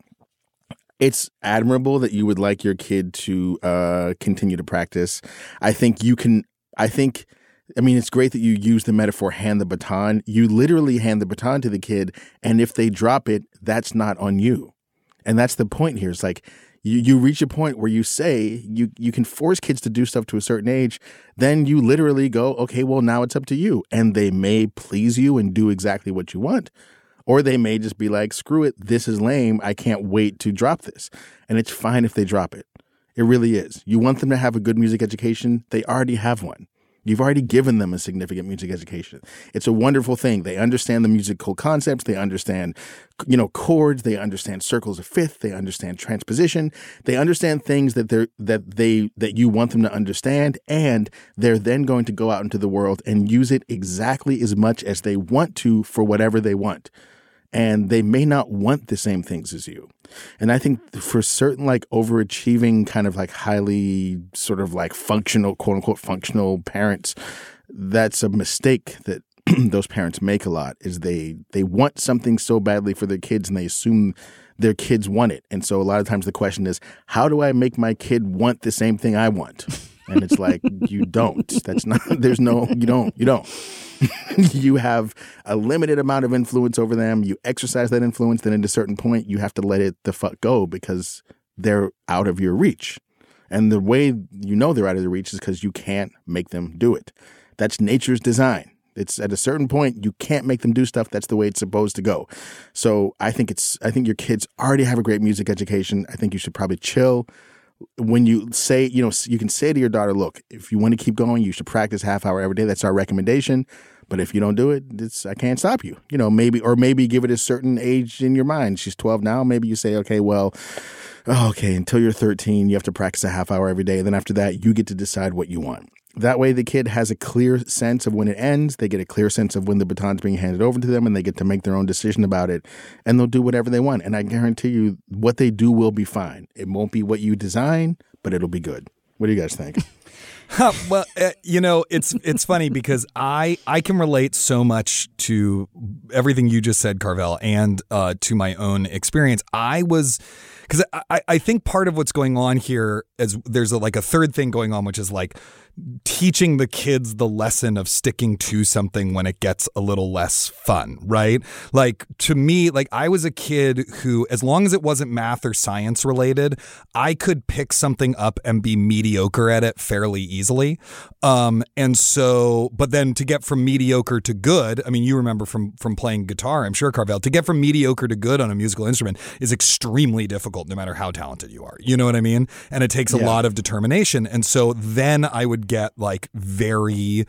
it's admirable that you would like your kid to uh, continue to practice. I think you can. I think. I mean, it's great that you use the metaphor hand the baton. You literally hand the baton to the kid, and if they drop it, that's not on you. And that's the point here. It's like you, you reach a point where you say you, you can force kids to do stuff to a certain age. Then you literally go, okay, well, now it's up to you. And they may please you and do exactly what you want. Or they may just be like, screw it, this is lame. I can't wait to drop this. And it's fine if they drop it. It really is. You want them to have a good music education. They already have one. You've already given them a significant music education. It's a wonderful thing. They understand the musical concepts. They understand, you know, chords. They understand circles of fifth. They understand transposition. They understand things that they're that they that you want them to understand, and they're then going to go out into the world and use it exactly as much as they want to for whatever they want. And they may not want the same things as you. And I think for certain like overachieving kind of like highly sort of like functional, quote unquote, functional parents, that's a mistake that those parents make a lot is they they want something so badly for their kids and they assume their kids want it. And so a lot of times the question is, how do I make my kid want the same thing I want? And it's like, you don't. That's not, there's no, you don't, you don't. You have a limited amount of influence over them. You exercise that influence. Then at a certain point, you have to let it the fuck go because they're out of your reach. And the way you know they're out of your reach is because you can't make them do it. That's nature's design. It's at a certain point, you can't make them do stuff. That's the way it's supposed to go. So I think it's, I think your kids already have a great music education. I think you should probably chill. When you say, you know, you can say to your daughter, look, if you want to keep going, you should practice half hour every day. That's our recommendation. But if you don't do it, it's, I can't stop you. You know, maybe, or maybe give it a certain age in your mind. She's twelve now. Maybe you say, okay, well, okay, until you're thirteen, you have to practice a half hour every day. And then after that, you get to decide what you want. That way, the kid has a clear sense of when it ends. They get a clear sense of when the baton's being handed over to them, and they get to make their own decision about it. And they'll do whatever they want. And I guarantee you, what they do will be fine. It won't be what you design, but it'll be good. What do you guys think? Huh, well, uh, you know, it's it's funny because I I can relate so much to everything you just said, Carvel, and uh, to my own experience. I was because I, I think part of what's going on here is there's a, like a third thing going on, which is like teaching the kids the lesson of sticking to something when it gets a little less fun, right? Like to me, like I was a kid who, as long as it wasn't math or science related, I could pick something up and be mediocre at it fairly easily. Um, and so, but then to get from mediocre to good, I mean, you remember from, from playing guitar, I'm sure, Carvel, to get from mediocre to good on a musical instrument is extremely difficult no matter how talented you are. You know what I mean? And it takes a Yeah. lot of determination. And so then I would get like very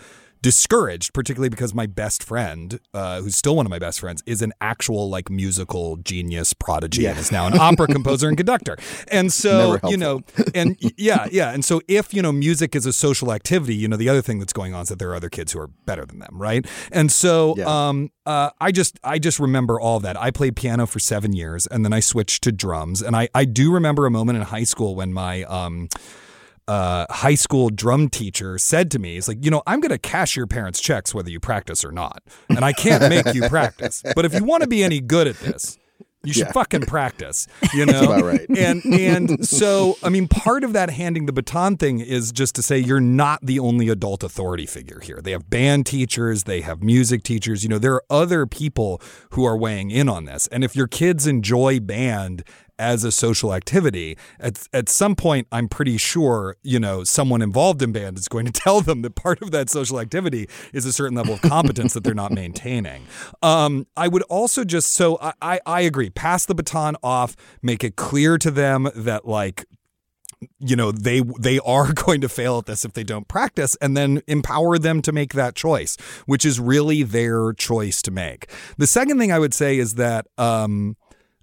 discouraged, particularly because my best friend, uh, who's still one of my best friends, is an actual like musical genius prodigy Yeah. and is now an opera composer and conductor. And so, Never you know, and yeah, yeah. And so if, you know, music is a social activity, you know, the other thing that's going on is that there are other kids who are better than them, right? And so Yeah. um, uh, I just I just remember all of that. I played piano for seven years and then I switched to drums. And I, I do remember a moment in high school when my um, uh, high school drum teacher said to me, he's like, you know, I'm going to cash your parents' checks whether you practice or not. And I can't make you practice. But if you want to be any good at this, you should Yeah. fucking practice, you know? That's about right. And and so, I mean, part of that handing the baton thing is just to say you're not the only adult authority figure here. They have band teachers, they have music teachers. You know, there are other people who are weighing in on this. And if your kids enjoy band as a social activity, at at some point, I'm pretty sure, you know, someone involved in band is going to tell them that part of that social activity is a certain level of competence that they're not maintaining. Um, I would also just, so I, I, I agree, pass the baton off, make it clear to them that like, you know, they they are going to fail at this if they don't practice, and then empower them to make that choice, which is really their choice to make. The second thing I would say is that, um,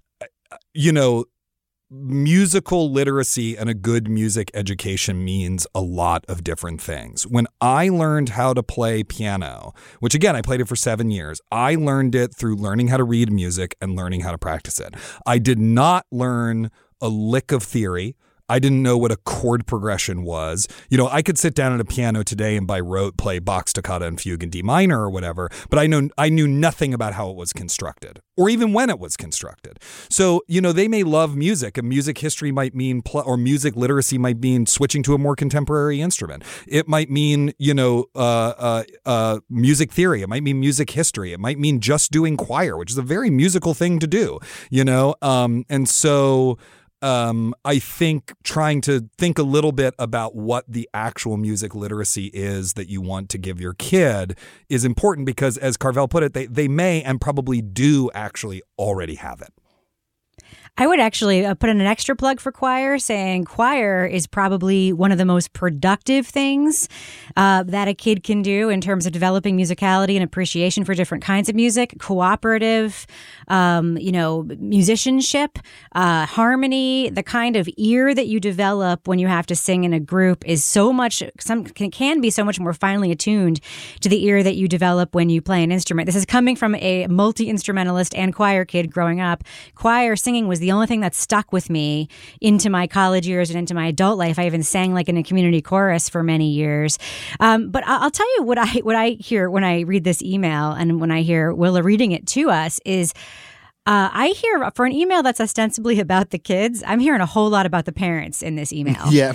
you know, musical literacy and a good music education means a lot of different things. When I learned how to play piano, which again, I played it for seven years, I learned it through learning how to read music and learning how to practice it. I did not learn a lick of theory. I didn't know what a chord progression was. You know, I could sit down at a piano today and by rote play Bach Toccata and Fugue in D minor or whatever, but I know I knew nothing about how it was constructed or even when it was constructed. So, you know, they may love music, and music history might mean, pl- or music literacy might mean switching to a more contemporary instrument. It might mean, you know, uh, uh, uh, music theory. It might mean music history. It might mean just doing choir, which is a very musical thing to do, you know? Um, and so... Um, I think trying to think a little bit about what the actual music literacy is that you want to give your kid is important because, as Carvel put it, they, they may and probably do actually already have it. I would actually uh, put in an extra plug for choir, saying choir is probably one of the most productive things uh, that a kid can do in terms of developing musicality and appreciation for different kinds of music, cooperative, um, you know, musicianship, uh, harmony. The kind of ear that you develop when you have to sing in a group is so much, some can, can be so much more finely attuned to the ear that you develop when you play an instrument. This is coming from a multi-instrumentalist and choir kid growing up. Choir singing was the only thing that stuck with me into my college years and into my adult life. I even sang like in a community chorus for many years. Um, but I'll tell you what I what I hear when I read this email and when I hear Willa reading it to us is Uh, I hear for an email that's ostensibly about the kids, I'm hearing a whole lot about the parents in this email. Yeah.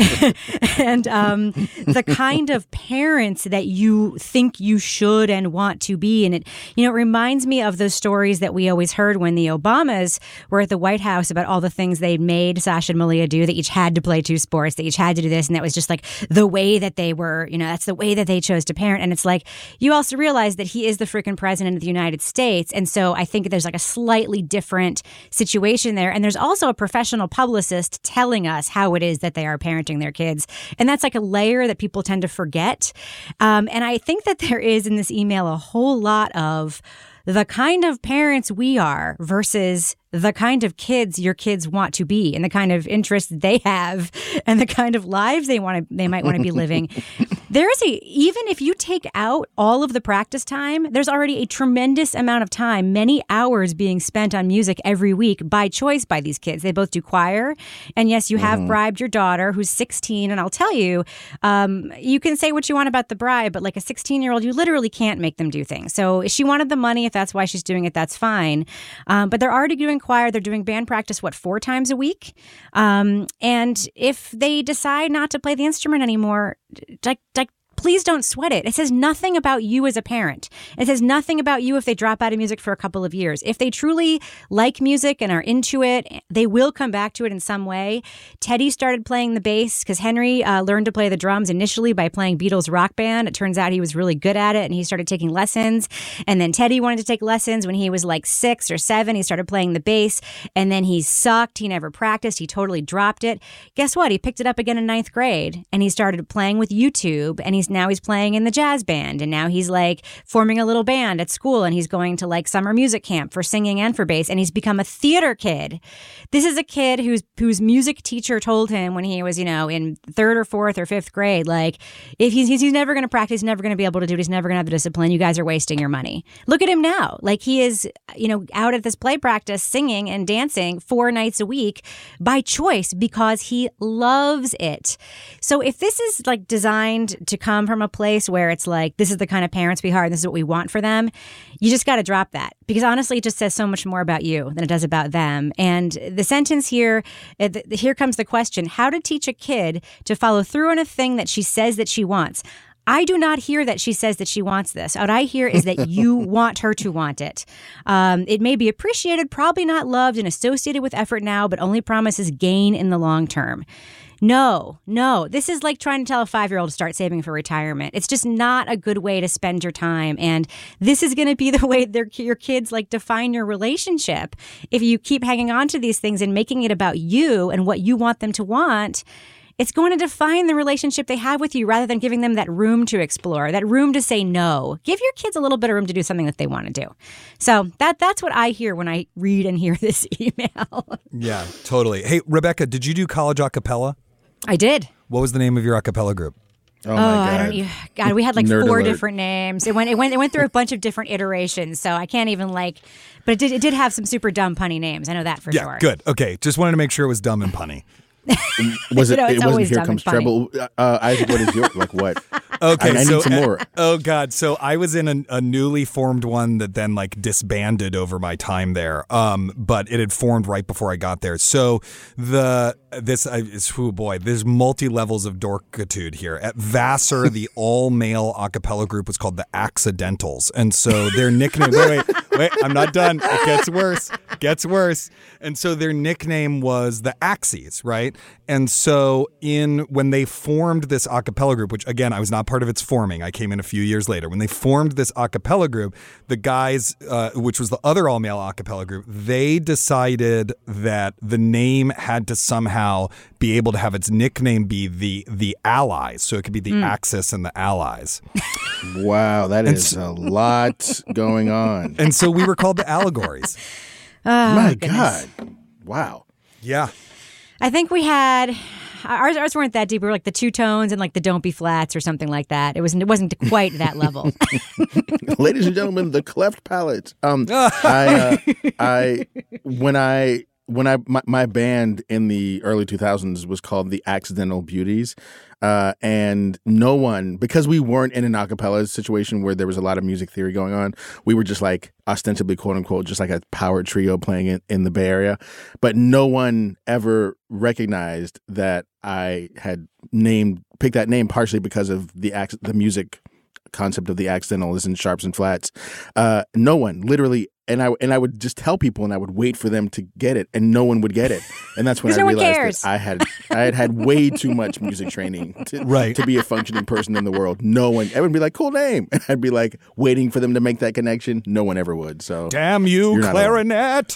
and um, the kind of parents that you think you should and want to be. And it, you know, it reminds me of those stories that we always heard when the Obamas were at the White House about all the things they'd made Sasha and Malia do. They each had to play two sports. They each had to do this. And that was just like the way that they were, you know, that's the way that they chose to parent. And it's like, you also realize that he is the freaking president of the United States. And so I think there's like a slightly different situation there. And there's also a professional publicist telling us how it is that they are parenting their kids. And that's like a layer that people tend to forget. Um, and I think that there is in this email a whole lot of the kind of parents we are versus the kind of kids your kids want to be and the kind of interests they have and the kind of lives they want to they might want to be living. There is a, even if you take out all of the practice time, there's already a tremendous amount of time, many hours being spent on music every week by choice by these kids. They both do choir. And yes, you have mm-hmm. bribed your daughter who's sixteen. And I'll tell you, um, you can say what you want about the bribe, but like a sixteen year old, you literally can't make them do things. So if she wanted the money, if that's why she's doing it, that's fine. Um, but they're already doing choir. They're doing band practice, what, four times a week? Um, and if they decide not to play the instrument anymore, like, like, please don't sweat it. It says nothing about you as a parent. It says nothing about you if they drop out of music for a couple of years. If they truly like music and are into it, they will come back to it in some way. Teddy started playing the bass because Henry uh, learned to play the drums initially by playing Beatles Rock Band. It turns out he was really good at it and he started taking lessons. And then Teddy wanted to take lessons when he was like six or seven. He started playing the bass and then he sucked. He never practiced. He totally dropped it. Guess what? He picked it up again in ninth grade and he started playing with YouTube and he's he's now he's playing in the jazz band, and now he's like forming a little band at school, and he's going to like summer music camp for singing and for bass, and he's become a theater kid. This is a kid whose whose music teacher told him when he was, you know, in third or fourth or fifth grade, like, if he's he's, he's never going to practice, he's never going to be able to do it, he's never going to have the discipline. You guys are wasting your money. Look at him now. Like, he is, you know, out at this play practice singing and dancing four nights a week by choice because he loves it. So if this is like designed to come from a place where it's like, this is the kind of parents we hire and this is what we want for them, you just got to drop that, because honestly, it just says so much more about you than it does about them. And the sentence here, uh, the, here comes the question: how to teach a kid to follow through on a thing that she says that she wants. I do not hear that she says that she wants this. What I hear is that you want her to want it. Um, it may be appreciated, probably not loved, and associated with effort now, but only promises gain in the long term. No, no. This is like trying to tell a five-year-old to start saving for retirement. It's just not a good way to spend your time. And this is going to be the way your kids like define your relationship. If you keep hanging on to these things and making it about you and what you want them to want, it's going to define the relationship they have with you rather than giving them that room to explore, that room to say no. Give your kids a little bit of room to do something that they want to do. So that that's what I hear when I read and hear this email. Yeah, totally. Hey, Rebecca, did you do college a cappella? I did. What was the name of your a cappella group? Oh, Oh, my God. I don't even, God, we had like Nerd four alert. different names. It went, it went, it went through a bunch of different iterations. So I can't even like, but it did, it did have some super dumb punny names. I know that for Yeah, sure. good. Okay, just wanted to make sure it was dumb and punny. Was it? You know, it's it wasn't always Here dumb Comes and funny. Trouble. Uh, Isaac, what is your like? What? Okay, I, I so need some more. uh, oh god, so I was in a, a newly formed one that then like disbanded over my time there. Um, but it had formed right before I got there. So the this I, is oh boy, there's multi levels of dorkitude here. At Vassar, the all male a cappella group was called the Accidentals, and so their nickname. wait, wait, wait, I'm not done. It gets worse. Gets worse. And so their nickname was the Axes, right? And so in when they formed this a cappella group, which again I was not part of its forming, I came in a few years later. When they formed this a cappella group, the guys, uh, which was the other all male a cappella group, they decided that the name had to somehow be able to have its nickname be the the Allies, so it could be the Axis and the Allies. Wow, that is a lot going on. And so we were called the Allegories. Oh, My goodness. God. Wow. Yeah. I think we had ours. Ours weren't that deep. We were like the two tones and like the don't be flats or something like that. It wasn't. It wasn't quite that level. Ladies and gentlemen, the cleft palate. Um, I, uh, I, when I, when I, my, my band in the early two thousands was called the Accidental Beauties. Uh, and no one, because we weren't in an a cappella situation where there was a lot of music theory going on, we were just like ostensibly, quote unquote, just like a power trio playing in, in the Bay Area. But no one ever recognized that I had named, picked that name partially because of the ac- the music concept of the accidental is in sharps and flats. Uh, no one, literally. And I and I would just tell people, and I would wait for them to get it, and no one would get it. And that's when I Because no one realized cares. that I had I had had way too much music training to, Right. to be a functioning person in the world. No one ever would be like, cool name. And I'd be like waiting for them to make that connection. No one ever would. So Damn you, You're not clarinet.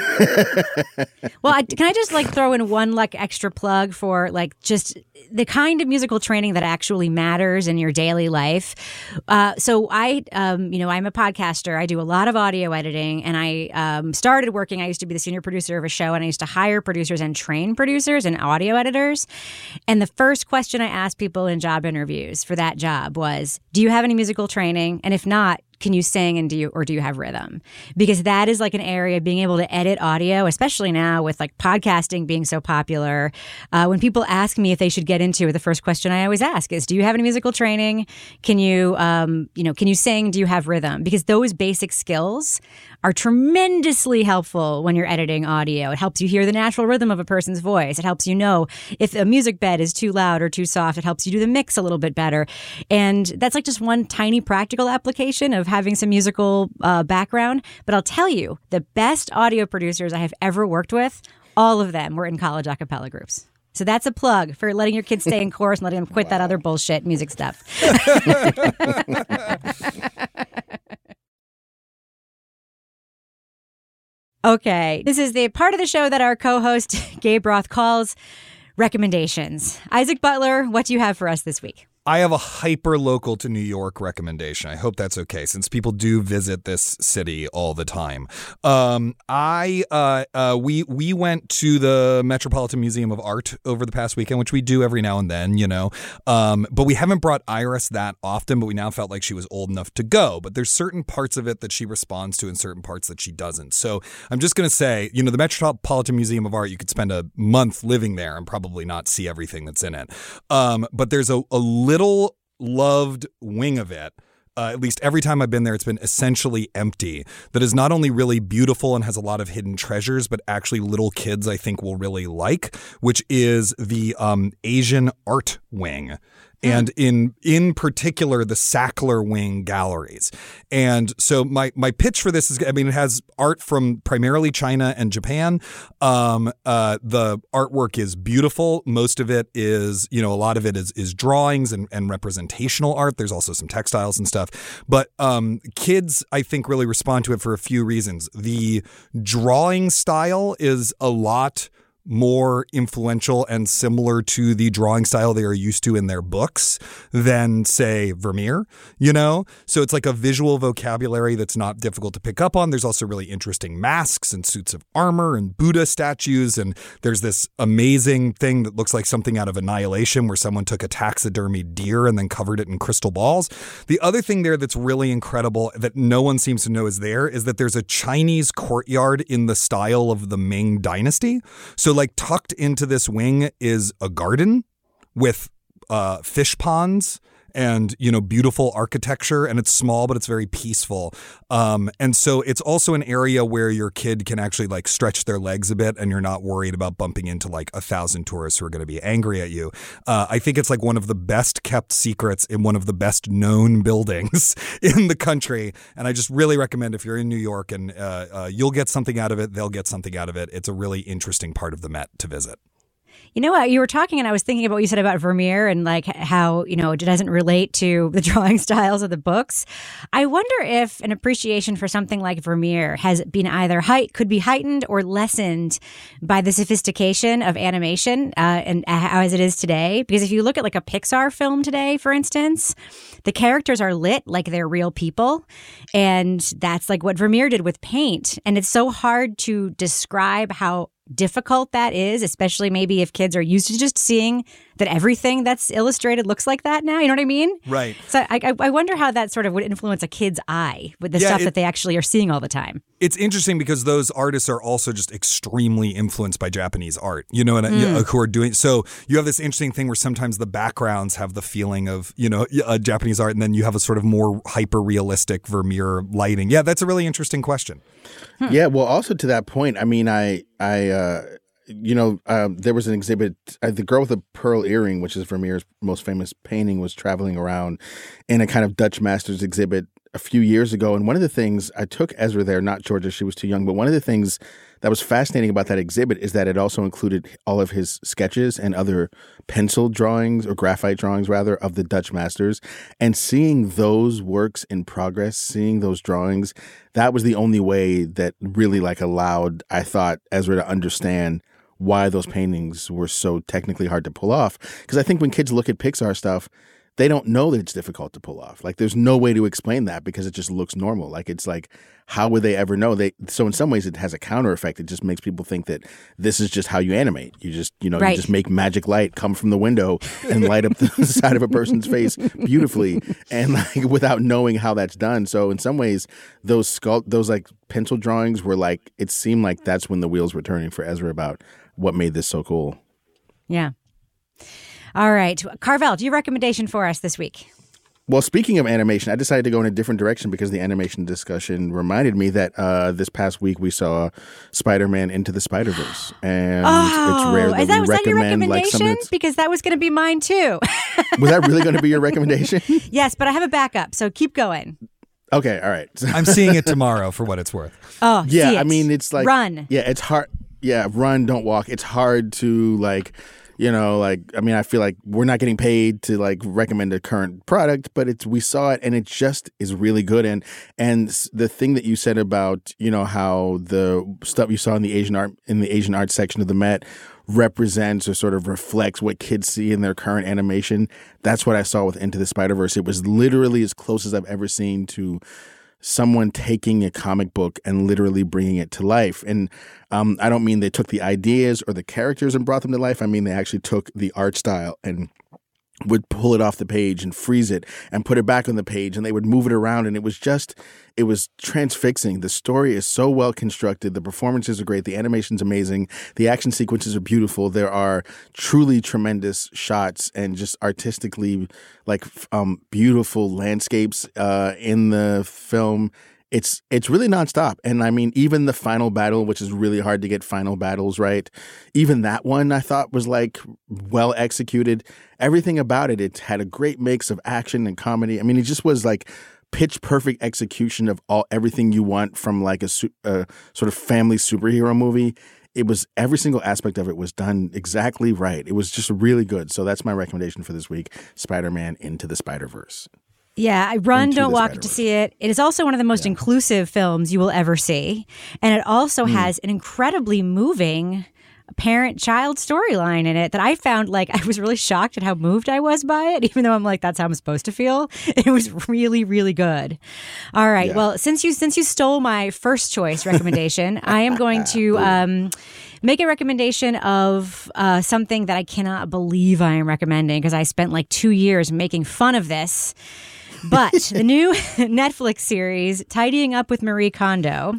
Well, I, can I just like throw in one like extra plug for like just the kind of musical training that actually matters in your daily life? Uh, so I, um, you know, I'm a podcaster. I do a lot of audio editing, and I um, started working. I used to be the senior producer of a show, and I used to hire producers and train producers and audio editors. And the first question I asked people in job interviews for that job was, "Do you have any musical training? And if not, can you sing and do you or do you have rhythm?" Because that is like an area, being able to edit audio, especially now with like podcasting being so popular. Uh, when people ask me if they should get into it, the first question I always ask is, "Do you have any musical training? Can you, um, you know, can you sing? Do you have rhythm?" Because those basic skills are tremendously helpful when you're editing audio. It helps you hear the natural rhythm of a person's voice. It helps you know if a music bed is too loud or too soft. It helps you do the mix a little bit better. And that's like just one tiny practical application of having some musical uh, background. But I'll tell you, the best audio producers I have ever worked with, all of them were in college a cappella groups. So that's a plug for letting your kids stay in chorus and letting them quit that other bullshit music stuff. Okay, this is the part of the show that our co-host Gabe Roth calls recommendations. Isaac Butler, what do you have for us this week? I have a hyper local to New York recommendation. I hope that's okay, since people do visit this city all the time. Um, I uh, uh, we we went to the Metropolitan Museum of Art over the past weekend, which we do every now and then, you know. Um, but we haven't brought Iris that often. But we now felt like she was old enough to go. But there's certain parts of it that she responds to, and certain parts that she doesn't. So I'm just gonna say, you know, the Metropolitan Museum of Art, you could spend a month living there and probably not see everything that's in it. Um, but there's a, a little Little loved wing of it. Uh, at least every time I've been there, it's been essentially empty. That is not only really beautiful and has a lot of hidden treasures, but actually little kids I think will really like, which is the um, Asian art wing. And in in particular, the Sackler Wing galleries. And so my my pitch for this is, I mean, it has art from primarily China and Japan. Um, uh, the artwork is beautiful. Most of it is, you know, a lot of it is is drawings and, and representational art. There's also some textiles and stuff. But um, kids, I think, really respond to it for a few reasons. The drawing style is a lot more influential and similar to the drawing style they are used to in their books than, say, Vermeer, you know? So it's like a visual vocabulary that's not difficult to pick up on. There's also really interesting masks and suits of armor and Buddha statues. And there's this amazing thing that looks like something out of Annihilation where someone took a taxidermied deer and then covered it in crystal balls. The other thing there that's really incredible that no one seems to know is there is that there's a Chinese courtyard in the style of the Ming Dynasty. So like tucked into this wing is a garden with uh, fish ponds and, you know, beautiful architecture, and it's small, but it's very peaceful. Um, and so it's also an area where your kid can actually like stretch their legs a bit and you're not worried about bumping into like a thousand tourists who are going to be angry at you. Uh, I think it's like one of the best kept secrets in one of the best known buildings in the country. And I just really recommend if you're in New York and uh, uh, you'll get something out of it, they'll get something out of it. It's a really interesting part of the Met to visit. You know what? You were talking and I was thinking about what you said about Vermeer and like how, you know, it doesn't relate to the drawing styles of the books. I wonder if an appreciation for something like Vermeer has been either height could be heightened or lessened by the sophistication of animation uh, and how as it is today. Because if you look at like a Pixar film today, for instance, the characters are lit like they're real people. And that's like what Vermeer did with paint. And it's so hard to describe how difficult that is, especially maybe if kids are used to just seeing that everything that's illustrated looks like that now. You know what I mean? Right. So I, I wonder how that sort of would influence a kid's eye with the yeah, stuff it, that they actually are seeing all the time. It's interesting because those artists are also just extremely influenced by Japanese art, you know, and Mm. who are doing. So you have this interesting thing where sometimes the backgrounds have the feeling of, you know, uh, Japanese art, and then you have a sort of more hyper realistic Vermeer lighting. Yeah, that's a really interesting question. Hmm. Yeah. Well, also to that point, I mean, I, I, uh, you know, um, there was an exhibit, uh, The Girl with a Pearl Earring, which is Vermeer's most famous painting, was traveling around in a kind of Dutch Masters exhibit a few years ago. And one of the things, I took Ezra there, not Georgia, she was too young, but one of the things that was fascinating about that exhibit is that it also included all of his sketches and other pencil drawings, or graphite drawings rather, of the Dutch masters. And seeing those works in progress, seeing those drawings, that was the only way that really like allowed, I thought, Ezra to understand why those paintings were so technically hard to pull off. Because I think when kids look at Pixar stuff, they don't know that it's difficult to pull off. Like, there's no way to explain that because it just looks normal. Like, it's like, how would they ever know? They so in some ways it has a counter effect. It just makes people think that this is just how you animate. You just, you know, right. you just make magic light come from the window and light up the side of a person's face beautifully, and like without knowing how that's done. So in some ways, those sculpt, those like pencil drawings were like, it seemed like that's when the wheels were turning for Ezra about what made this so cool. Yeah. All right. Carvel, do you have a recommendation for us this week? Well, speaking of animation, I decided to go in a different direction because the animation discussion reminded me that uh, this past week we saw Spider-Man Into the Spider-Verse. And oh, it's rare that is that, we was that your recommend like recommendation? something that's... Because that was going to be mine too. Was that really going to be your recommendation? Yes, but I have a backup, so keep going. Okay, all right. I'm seeing it tomorrow for what it's worth. Oh, yeah, see it. I mean, it's like... Run. Yeah, it's hard. Yeah, run, don't walk. It's hard to like... You know, like, I mean, I feel like we're not getting paid to like recommend a current product, but it's, we saw it and it just is really good. And, and the thing that you said about, you know, how the stuff you saw in the Asian art, in the Asian art section of the Met represents or sort of reflects what kids see in their current animation. That's what I saw with Into the Spider-Verse. It was literally as close as I've ever seen to someone taking a comic book and literally bringing it to life. And um, I don't mean they took the ideas or the characters and brought them to life. I mean they actually took the art style and would pull it off the page and freeze it and put it back on the page, and they would move it around, and it was just, it was transfixing. The story is so well constructed. The performances are great. The animation's amazing. The action sequences are beautiful. There are truly tremendous shots and just artistically like um, beautiful landscapes uh, in the film. It's it's really nonstop. And I mean, even the final battle, which is really hard to get final battles right, even that one I thought was like well executed. Everything about it, it had a great mix of action and comedy. I mean, it just was like pitch perfect execution of all everything you want from like a, a sort of family superhero movie. It was every single aspect of it was done exactly right. It was just really good. So that's my recommendation for this week: Spider-Man Into the Spider-Verse. Yeah, I run, Into don't the walk Spider-Verse. to see it. It is also one of the most Yeah. inclusive films you will ever see. And it also Mm. has an incredibly moving parent-child storyline in it that I found, like, I was really shocked at how moved I was by it, even though I'm like, that's how I'm supposed to feel. It was really, really good. All right. Yeah. Well, since you since you stole my first choice recommendation, I am going to um, make a recommendation of uh, something that I cannot believe I am recommending because I spent like two years making fun of this. But the new Netflix series, Tidying Up with Marie Kondo,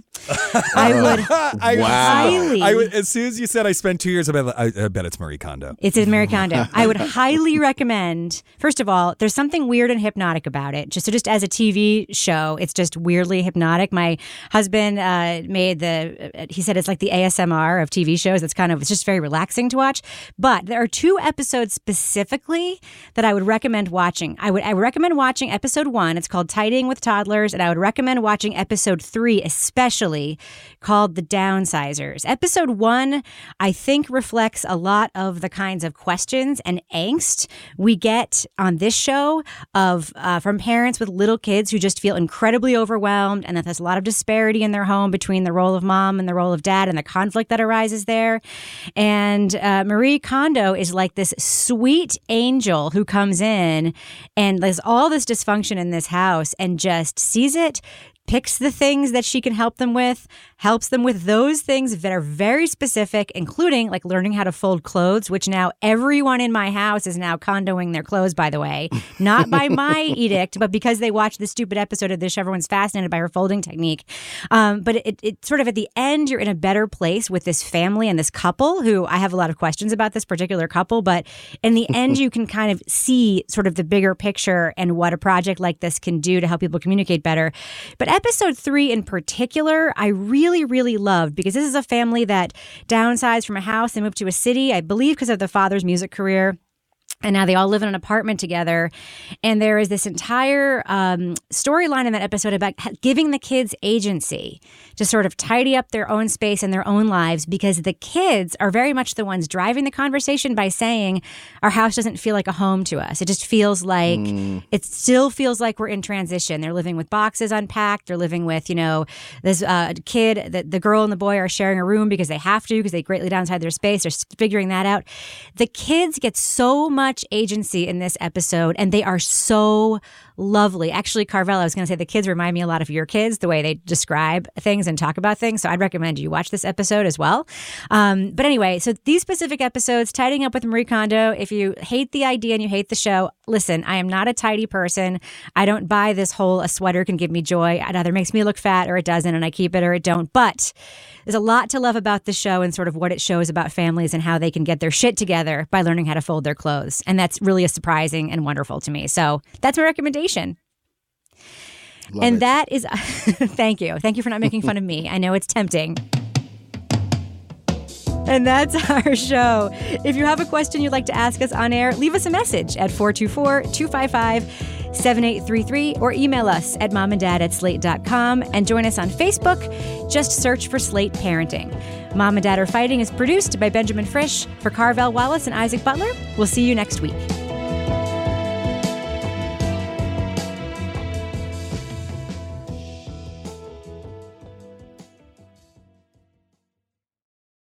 I would I, Wow. highly... I would, as soon as you said I spent two years, I bet, I, I bet it's Marie Kondo. It's in Marie Kondo. I would highly recommend. First of all, there's something weird and hypnotic about it. Just so, just as a T V show, it's just weirdly hypnotic. My husband uh, made the. Uh, he said it's like the A S M R of T V shows. It's kind of. It's just very relaxing to watch. But there are two episodes specifically that I would recommend watching. I would. I would recommend watching episode one. It's called Tidying with Toddlers, and I would recommend watching episode three, especially called The Downsizers. Episode one, I think, reflects a lot of the kinds of questions and angst we get on this show of uh, from parents with little kids who just feel incredibly overwhelmed, and that there's a lot of disparity in their home between the role of mom and the role of dad and the conflict that arises there. And uh, Marie Kondo is like this sweet angel who comes in and there's all this dysfunction in this house and just sees it, picks the things that she can help them with, helps them with those things that are very specific, including like learning how to fold clothes, which now everyone in my house is now condoing their clothes, by the way. Not by my edict, but because they watched this stupid episode of this show, everyone's fascinated by her folding technique. Um, but it, it sort of at the end, you're in a better place with this family and this couple who I have a lot of questions about this particular couple. But in the end, you can kind of see sort of the bigger picture and what a project like this can do to help people communicate better. But episode three in particular, I really Really, really loved because this is a family that downsized from a house and moved to a city, I believe because of the father's music career. And now they all live in an apartment together. And there is this entire um, storyline in that episode about giving the kids agency to sort of tidy up their own space and their own lives, because the kids are very much the ones driving the conversation by saying, our house doesn't feel like a home to us. It just feels like, mm. it still feels like we're in transition. They're living with boxes unpacked. They're living with, you know, this uh, kid, the, the girl and the boy are sharing a room because they have to, because they greatly downside their space. They're figuring that out. The kids get so much agency in this episode, and they are so lovely. Actually, Carvel, I was going to say the kids remind me a lot of your kids, the way they describe things and talk about things. So I'd recommend you watch this episode as well. Um, but anyway, so these specific episodes, Tidying Up with Marie Kondo, if you hate the idea and you hate the show, listen, I am not a tidy person. I don't buy this whole a sweater can give me joy. It either makes me look fat or it doesn't, and I keep it or it don't. But there's a lot to love about the show and sort of what it shows about families and how they can get their shit together by learning how to fold their clothes. And that's really surprising and wonderful to me. So that's my recommendation. Love and it. that is, thank you. Thank you for not making fun of me. I know it's tempting. And that's our show. If you have a question you'd like to ask us on air, leave us a message at four two four, two five five, seven eight three three or email us at momanddad at slate dot com and join us on Facebook. Just search for Slate Parenting. Mom and Dad Are Fighting is produced by Benjamin Frisch for Carvel Wallace and Isaac Butler. We'll see you next week.